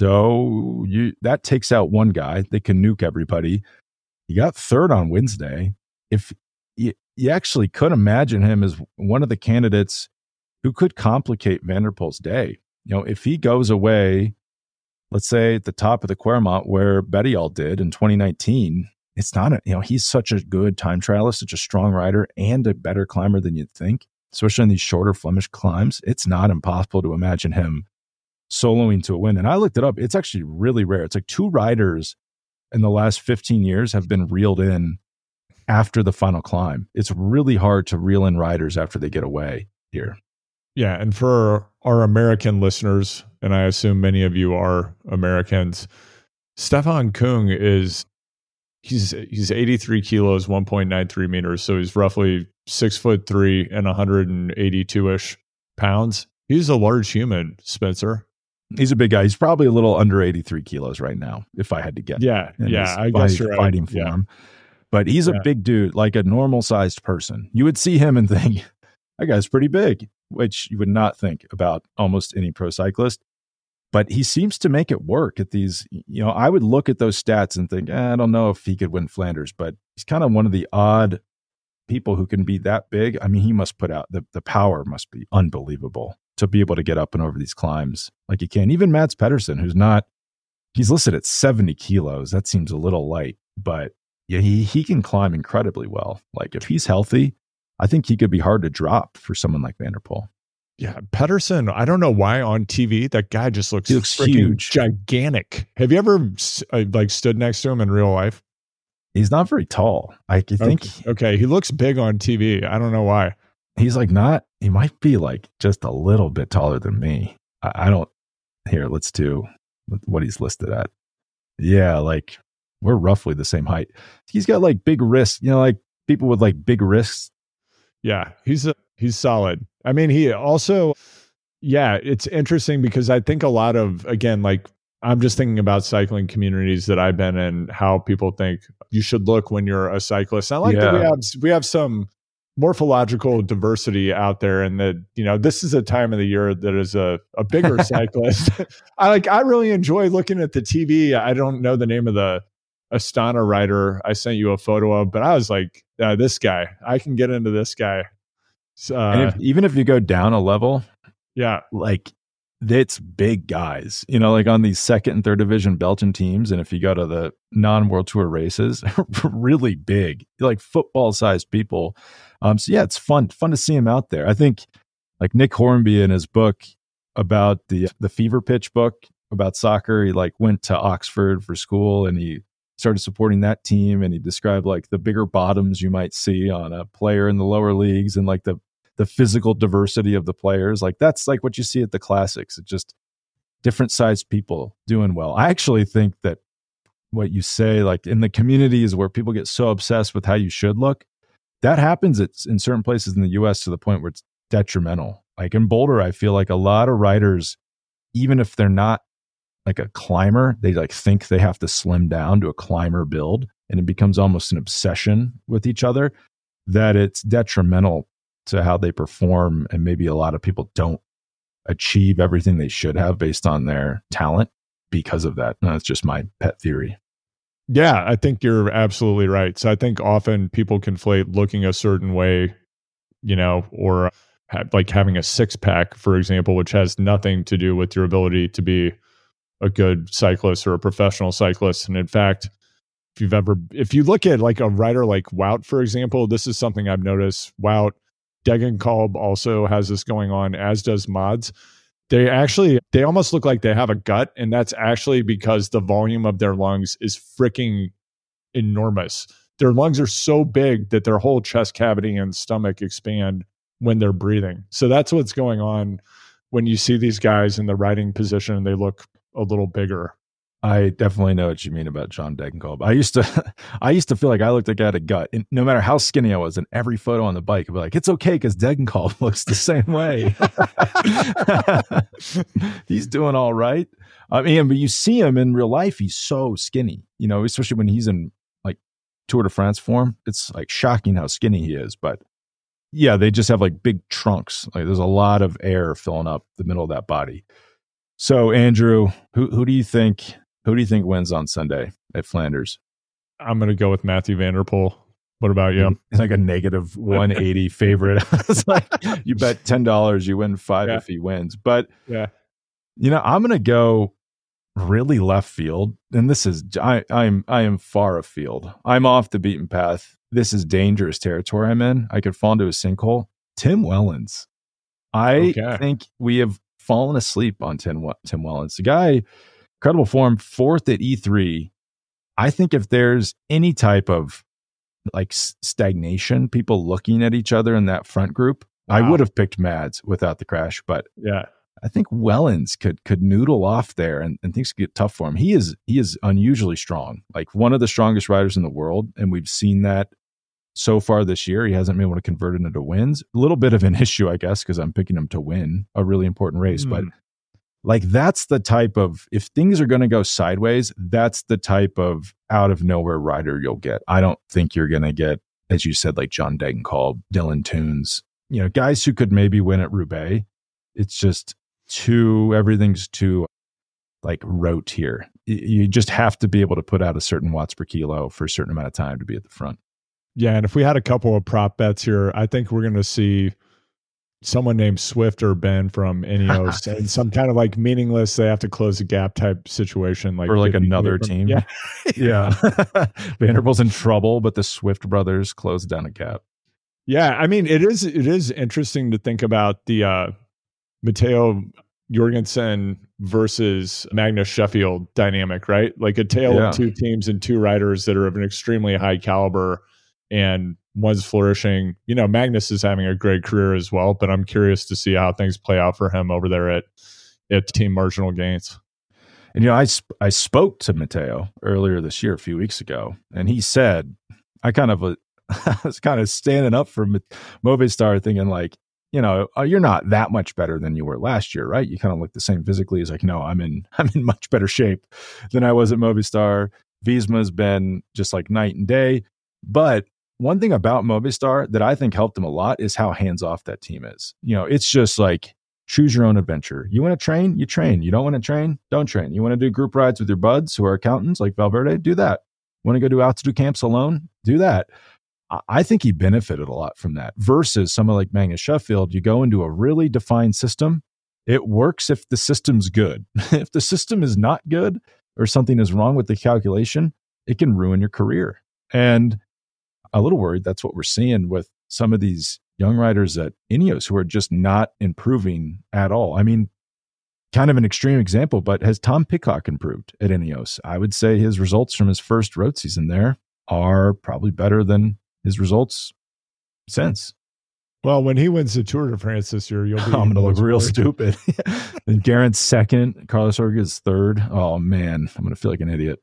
So you that takes out one guy. They can nuke everybody. He got third on Wednesday. If you, you actually could imagine him as one of the candidates who could complicate Van der Poel's day. You know, if he goes away, let's say at the top of the Kwaremont where Bettiol did in twenty nineteen, it's not a, you know, he's such a good time trialist, such a strong rider and a better climber than you'd think, especially in these shorter Flemish climbs. It's not impossible to imagine him soloing to a win. And I looked it up. It's actually really rare. It's like two riders in the last fifteen years have been reeled in after the final climb. It's really hard to reel in riders after they get away here.
Yeah. And for our American listeners, and I assume many of you are Americans, Stefan Kung is, he's, he's eighty-three kilos, one point nine three meters. So he's roughly six foot three and one hundred eighty-two ish pounds. He's a large human, Spencer.
He's a big guy. He's probably a little under eighty-three kilos right now, if I had to guess.
Yeah, yeah, I guess you're
fighting
right.
form.
Yeah.
But he's a
yeah.
big dude, like a normal sized person. You would see him and think, that guy's pretty big, which you would not think about almost any pro cyclist. But he seems to make it work at these, you know, I would look at those stats and think, eh, I don't know if he could win Flanders, but he's kind of one of the odd people who can be that big. I mean, he must put out, the, the power must be unbelievable to be able to get up and over these climbs like he can. Even Mads Pedersen, who's not, he's listed at seventy kilos. That seems a little light, but yeah, he, he can climb incredibly well. Like if he's healthy, I think he could be hard to drop for someone like Van der Poel.
Yeah, Pedersen, I don't know why on T V, that guy just looks,
he looks huge,
gigantic. Have you ever uh, like stood next to him in real life?
He's not very tall. I think.
Okay. okay, he looks big on T V. I don't know why.
He's like not, he might be like just a little bit taller than me. I, I don't, here, let's do what he's listed at. Yeah, like we're roughly the same height. He's got like big wrists, you know, like people with like big wrists.
Yeah, he's a, he's solid. I mean, he also, yeah, it's interesting because I think a lot of, again, like I'm just thinking about cycling communities that I've been in, how people think you should look when you're a cyclist. I like
yeah.
that we have, we have some morphological diversity out there, and that, you know, this is a time of the year that is a, a bigger cyclist. I like, I really enjoy looking at the T V. I don't know the name of the Astana rider I sent you a photo of, but I was like, uh, this guy, I can get into this guy. Uh,
and if, even if you go down a level,
yeah,
like it's big guys, you know, like on these second and third division Belgian teams. And if you go to the non-World Tour races, really big, like football sized people. Um, so yeah, it's fun, fun to see him out there. I think like Nick Hornby in his book about the, the Fever Pitch book about soccer, he like went to Oxford for school and he started supporting that team. And he described like the bigger bottoms you might see on a player in the lower leagues and like the, the physical diversity of the players. Like that's like what you see at the classics. It's just different sized people doing well. I actually think that what you say, like in the communities where people get so obsessed with how you should look, that happens at, in certain places in the U S to the point where it's detrimental. Like in Boulder, I feel like a lot of riders, even if they're not like a climber, they like think they have to slim down to a climber build, and it becomes almost an obsession with each other, that it's detrimental to how they perform. And maybe a lot of people don't achieve everything they should have based on their talent because of that. And that's just my pet theory.
Yeah, I think you're absolutely right. So I think often people conflate looking a certain way, you know, or ha- like having a six pack, for example, which has nothing to do with your ability to be a good cyclist or a professional cyclist. And in fact, if you've ever, if you look at like a rider like Wout, for example, this is something I've noticed. Wout, Degenkolb also has this going on, as does Mods. They actually, they almost look like they have a gut, and that's actually because the volume of their lungs is freaking enormous. Their lungs are so big that their whole chest cavity and stomach expand when they're breathing. So that's what's going on when you see these guys in the riding position and they look a little bigger.
I definitely know what you mean about John Degenkolb. I used to, I used to feel like I looked like I had a gut, and no matter how skinny I was, in every photo on the bike, I'd be like, "It's okay because Degenkolb looks the same way. He's doing all right." I mean, but you see him in real life; he's so skinny. You know, especially when he's in like Tour de France form. It's like shocking how skinny he is. But yeah, they just have like big trunks. Like there's a lot of air filling up the middle of that body. So, Andrew, who who do you think? Who do you think wins on Sunday at Flanders?
I'm going to go with Mathieu van der Poel. What about you?
It's like a negative one eighty favorite. It's like you bet ten dollars, you win five
Yeah.
if he wins. But,
Yeah.
you know, I'm going to go really left field. And this is, I, I'm, I am far afield. I'm off the beaten path. This is dangerous territory I'm in. I could fall into a sinkhole. Tim Wellens. I
Okay.
think we have fallen asleep on Tim, Tim Wellens. The guy, incredible form, fourth at E three. I think if there's any type of like stagnation, people looking at each other in that front group, wow. I would have picked Mads without the crash, but
yeah,
I think Wellens could could noodle off there, and, and things could get tough for him. He is he is unusually strong, like one of the strongest riders in the world, and we've seen that so far this year. He hasn't been able to convert it into wins. A little bit of an issue, I guess, because I'm picking him to win a really important race, mm. but like that's the type of, if things are going to go sideways, that's the type of out of nowhere rider you'll get. I don't think you're going to get, as you said, like John Degenkolb, Dylan Teuns, you know, guys who could maybe win at Roubaix. It's just too, everything's too like rote here. You just have to be able to put out a certain watts per kilo for a certain amount of time to be at the front.
Yeah. And if we had a couple of prop bets here, I think we're going to see someone named Swift or Ben from Ineos and some kind of like meaningless, they have to close the gap type situation. Like
or like another from, team.
Yeah.
yeah. Van der Poel's in trouble, but the Swift brothers closed down a gap.
Yeah. I mean, it is, it is interesting to think about the uh, Matteo Jorgensen versus Magnus Sheffield dynamic, right? Like a tale yeah. of two teams and two riders that are of an extremely high caliber, and one's flourishing. You know, Magnus is having a great career as well, but I'm curious to see how things play out for him over there at, at Team Marginal Gains.
And, you know, I, sp- I spoke to Matteo earlier this year, a few weeks ago, and he said, I kind of, uh, I was kind of standing up for Movistar thinking like, you know, uh, you're not that much better than you were last year, right? You kind of look the same physically. He's like, no, I'm in, I'm in much better shape than I was at Movistar. Visma's been just like night and day. But one thing about Movistar that I think helped him a lot is how hands-off that team is. You know, it's just like choose your own adventure. You want to train, you train. You don't want to train, don't train. You want to do group rides with your buds who are accountants like Valverde, do that. Want to go do altitude camps alone, do that. I think he benefited a lot from that versus someone like Magnus Sheffield. You go into a really defined system It works if the system's good. If the system is not good or something is wrong with the calculation, it can ruin your career. And a little worried that's what we're seeing with some of these young riders at Ineos who are just not improving at all. I mean, kind of an extreme example, but has Tom Pidcock improved at Ineos? I would say his results from his first road season there are probably better than his results since.
Well, when he wins the Tour de France this year, you'll be
I'm going to look real stupid. And Geraint's second, Carlos Rodriguez third. Oh man, I'm going to feel like an idiot.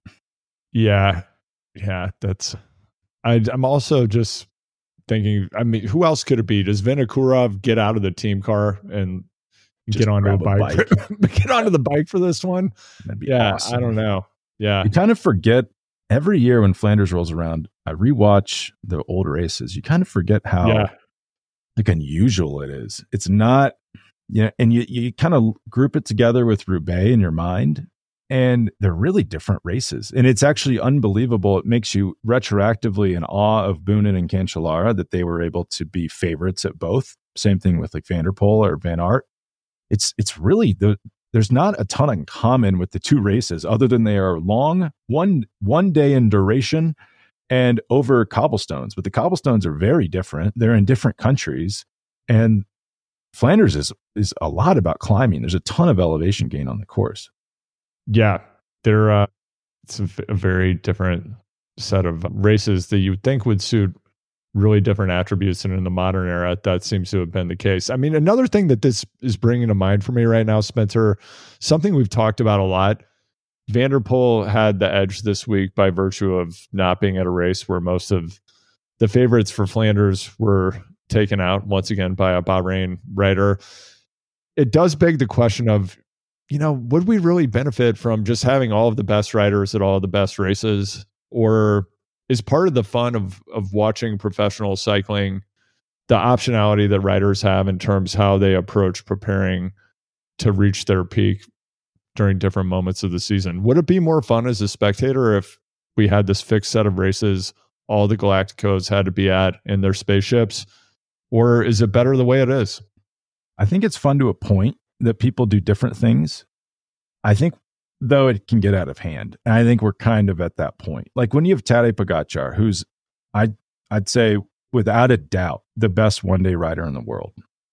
Yeah. Yeah. That's, I, I'm also just thinking, I mean, who else could it be? Does Vinokurov get out of the team car and just get onto a bike? A bike. Get onto the bike for this one?
That'd be
yeah.
awesome.
I don't know. Yeah.
You kind of forget every year when Flanders rolls around, I rewatch the old races. You kind of forget how
yeah.
like unusual it is. It's not, you know, and you, you kind of group it together with Roubaix in your mind, and they're really different races. And it's actually unbelievable. It makes you retroactively in awe of Boonen and Cancellara that they were able to be favorites at both. Same thing with like Van der Poel or Van Aert. It's, it's really the, there's not a ton in common with the two races other than they are long, one, one day in duration and over cobblestones. But the cobblestones are very different. They're in different countries. And Flanders is, is a lot about climbing. There's a ton of elevation gain on the course.
Yeah, they're uh, it's a, a very different set of races that you would think would suit really different attributes, and in the modern era, that seems to have been the case. I mean, another thing that this is bringing to mind for me right now, Spencer, something we've talked about a lot. Van der Poel had the edge this week by virtue of not being at a race where most of the favorites for Flanders were taken out once again by a Bahrain rider. It does beg the question of, you know, would we really benefit from just having all of the best riders at all of the best races? Or is part of the fun of of watching professional cycling the optionality that riders have in terms how they approach preparing to reach their peak during different moments of the season? Would it be more fun as a spectator if we had this fixed set of races all the Galacticos had to be at in their spaceships? Or is it better the way it is?
I think it's fun to a point that people do different things. I think, though, it can get out of hand. And I think we're kind of at that point. Like when you have Tadej Pogačar, who's, I'd, I'd say, without a doubt, the best one-day rider in the world.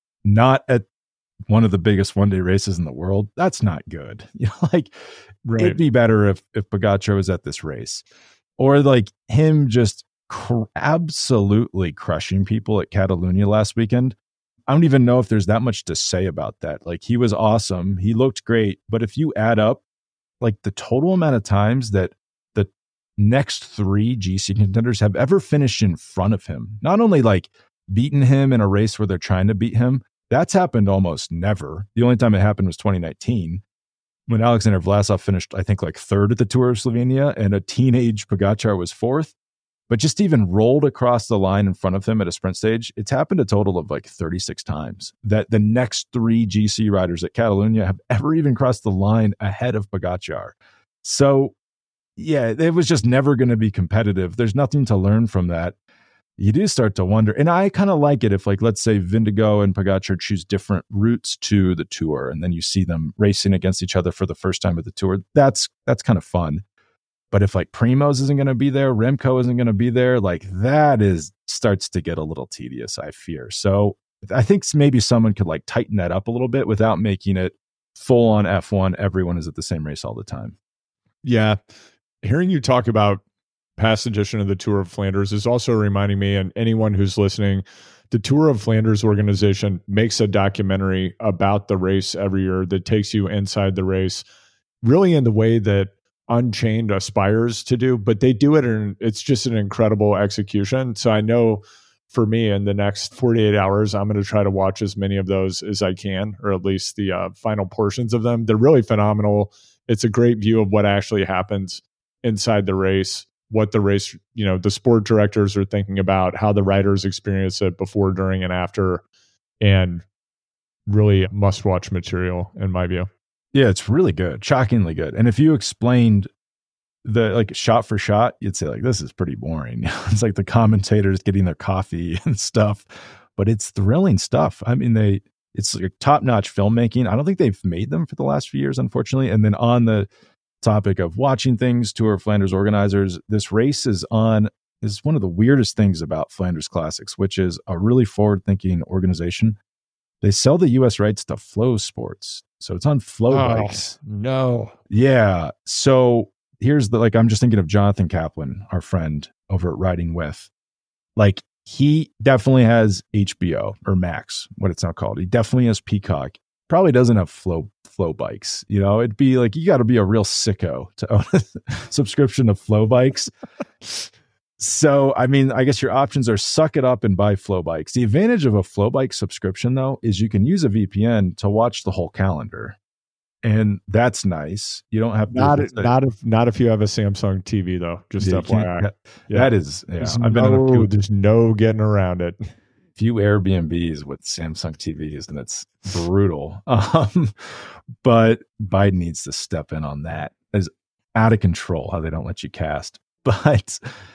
Not at one of the biggest one-day races in the world. That's not good. You know, like right. It'd be better if, if Pogačar was at this race. Or like him just cr- absolutely crushing people at Catalunya last weekend. I don't even know if there's that much to say about that. Like he was awesome. He looked great. But if you add up like the total amount of times that the next three G C contenders have ever finished in front of him, not only like beaten him in a race where they're trying to beat him, that's happened almost never. The only time it happened was twenty nineteen when Alexander Vlasov finished, I think, like third at the Tour of Slovenia and a teenage Pogačar was fourth. But just even rolled across the line in front of him at a sprint stage, it's happened a total of like thirty-six times that the next three G C riders at Catalunya have ever even crossed the line ahead of Pogačar. So, yeah, it was just never going to be competitive. There's nothing to learn from that. You do start to wonder, and I kind of like it if, like, let's say Vingegaard and Pogačar choose different routes to the Tour, and then you see them racing against each other for the first time at the Tour. That's that's kind of fun. But if like Primoz isn't going to be there, Remco isn't going to be there, like that is starts to get a little tedious, I fear. So I think maybe someone could like tighten that up a little bit without making it full on F one. Everyone is at the same race all the time.
Yeah. Hearing you talk about past edition of the Tour of Flanders is also reminding me, and anyone who's listening, the Tour of Flanders organization makes a documentary about the race every year that takes you inside the race, really in the way that Unchained aspires to do, but they do it and it's just an incredible execution. So I know for me in the next forty-eight hours, I'm going to try to watch as many of those as I can, or at least the uh, final portions of them. They're really phenomenal. It's a great view of what actually happens inside the race, what the race, you know, the sport directors are thinking about, how the riders experience it before, during, and after, and really must watch material in my view.
Yeah, it's really good, shockingly good. And if you explained the like shot for shot, you'd say like, this is pretty boring. It's like the commentators getting their coffee and stuff, but it's thrilling stuff. I mean, they, It's like top-notch filmmaking. I don't think they've made them for the last few years, unfortunately. And then on the topic of watching things, Tour of Flanders organizers, this race is on is one of the weirdest things about Flanders Classics, which is a really forward-thinking organization. They sell the U S rights to Flow Sports. So it's on Flow
oh,
bikes.
No.
Yeah. So here's the, like, I'm just thinking of Jonathan Kaplan, our friend over at Riding With. Like, he definitely has H B O or Max, what it's now called. He definitely has Peacock. Probably doesn't have Flow Flow bikes. You know, it'd be like, you got to be a real sicko to own a subscription to Flow bikes. So, I mean, I guess your options are suck it up and buy Flow bikes. The advantage of a Flow bike subscription, though, is you can use a V P N to watch the whole calendar. And that's nice. You don't have to.
Not, if, not, if, not if you have a Samsung T V, though. Just
yeah,
F Y I.
Yeah. That is, yeah.
There's,
I've been
no,
in a few,
there's no getting around it.
few Airbnbs with Samsung T Vs, and it's brutal. Um, but Biden needs to step in on that. It's out of control how they don't let you cast. But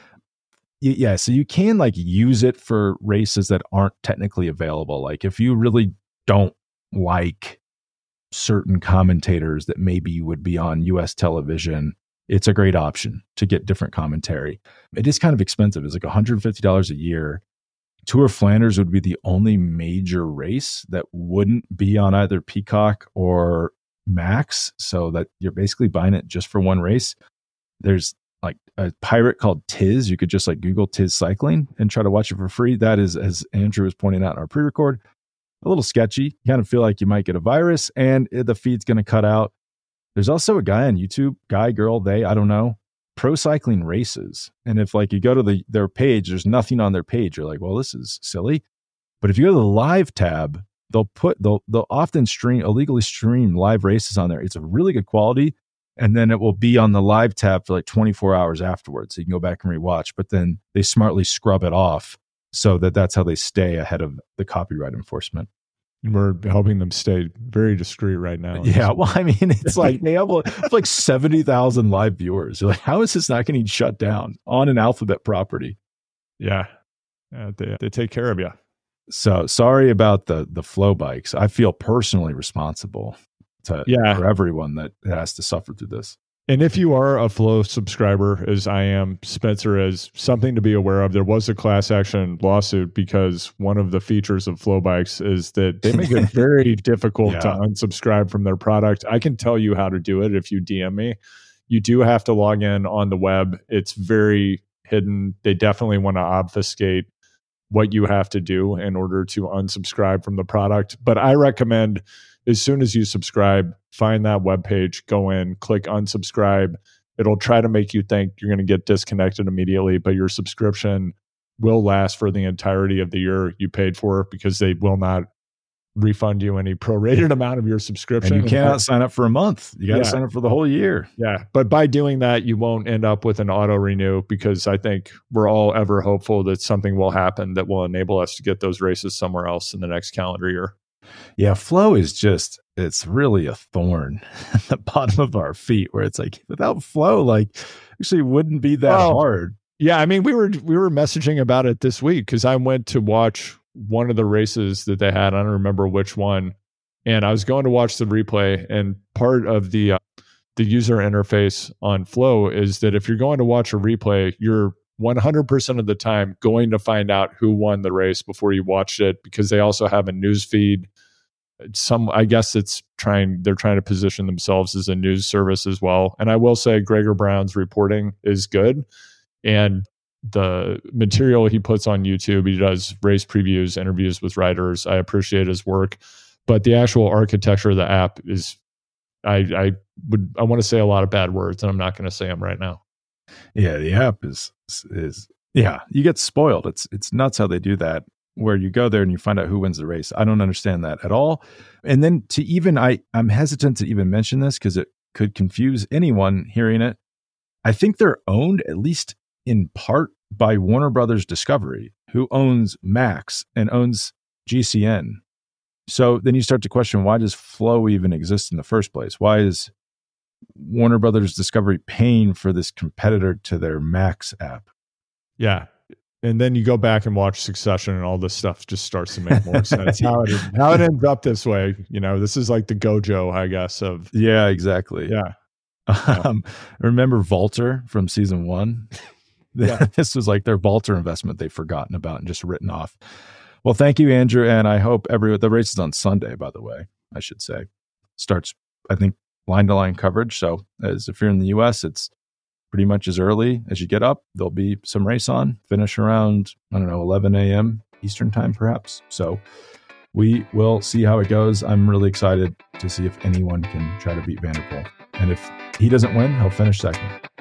yeah, so you can like use it for races that aren't technically available. Like if you really don't like certain commentators that maybe you would be on U S television, it's a great option to get different commentary. It is kind of expensive. It's like one hundred fifty dollars a year. Tour of Flanders would be the only major race that wouldn't be on either Peacock or Max, so that you're basically buying it just for one race. There's like a pirate called Tiz. You could just like Google Tiz Cycling and try to watch it for free. That is, as Andrew was pointing out in our pre-record, a little sketchy. You kind of feel like you might get a virus and the feed's going to cut out. There's also a guy on YouTube, guy, girl, they, I don't know, Pro Cycling Races. And if like you go to the their page, there's nothing on their page. You're like, well, this is silly. But if you go to the live tab, they'll put, they'll, they'll often stream, illegally stream live races on there. It's a really good quality. And then it will be on the live tab for like twenty-four hours afterwards. So you can go back and rewatch, but then they smartly scrub it off so that that's how they stay ahead of the copyright enforcement.
We're helping them stay very discreet right now.
Yeah. Well, I mean, it's like they have like seventy thousand live viewers. You're like, how is this not getting shut down on an Alphabet property?
Yeah. yeah they, they take care of you.
So sorry about the, the Flow bikes. I feel personally responsible to,
yeah.
for everyone that has to suffer through this.
And if you are a Flow subscriber, as I am, Spencer, is something to be aware of. There was a class action lawsuit because one of the features of Flow bikes is that they make it very difficult yeah. to unsubscribe from their product. I can tell you how to do it if you D M me. You do have to log in on the web. It's very hidden. They definitely want to obfuscate what you have to do in order to unsubscribe from the product. But I recommend, as soon as you subscribe, find that webpage, go in, click unsubscribe. It'll try to make you think you're going to get disconnected immediately, but your subscription will last for the entirety of the year you paid for, because they will not refund you any prorated amount of your subscription.
And you cannot sign up for a month. You got to yeah. sign up for the whole year.
Yeah. But by doing that, you won't end up with an auto renew, because I think we're all ever hopeful that something will happen that will enable us to get those races somewhere else in the next calendar year.
Yeah, Flow is just, it's really a thorn at the bottom of our feet, where it's like, without Flow, like, actually wouldn't be that well, hard.
Yeah, I mean, we were we were messaging about it this week, because I went to watch one of the races that they had. I don't remember which one. And I was going to watch the replay, and part of the uh, the user interface on Flow is that if you're going to watch a replay, you're one hundred percent of the time going to find out who won the race before you watched it, because they also have a news feed. Some, I guess it's trying, they're trying to position themselves as a news service as well. And I will say Gregor Brown's reporting is good. And the material he puts on YouTube, he does race previews, interviews with riders. I appreciate his work, but the actual architecture of the app is, I, I would, I want to say a lot of bad words, and I'm not going to say them right now.
Yeah, the app is is yeah, you get spoiled. It's it's nuts how they do that, where you go there and you find out who wins the race. I don't understand that at all. And then to even I I'm hesitant to even mention this because it could confuse anyone hearing it. I think they're owned, at least in part, by Warner Brothers Discovery, who owns Max and owns G C N. So then you start to question, why does Flow even exist in the first place? Why is Warner Brothers Discovery paying for this competitor to their Max app?
Yeah. And then you go back and watch Succession, and all this stuff just starts to make more sense. How it how it ends up this way, you know, this is like the Gojo, I guess. Of
yeah, exactly.
Yeah.
Um, remember Valter from season one? Yeah. This was like their Valter investment they've forgotten about and just written off. Well, thank you, Andrew, and I hope every the race is on Sunday. By the way, I should say starts. I think line to line coverage. So, as if you're in the U S, it's pretty much as early as you get up. There'll be some race on, finish around, I don't know, eleven a.m. Eastern time, perhaps. So we will see how it goes. I'm really excited to see if anyone can try to beat Van der Poel. And if he doesn't win, he'll finish second.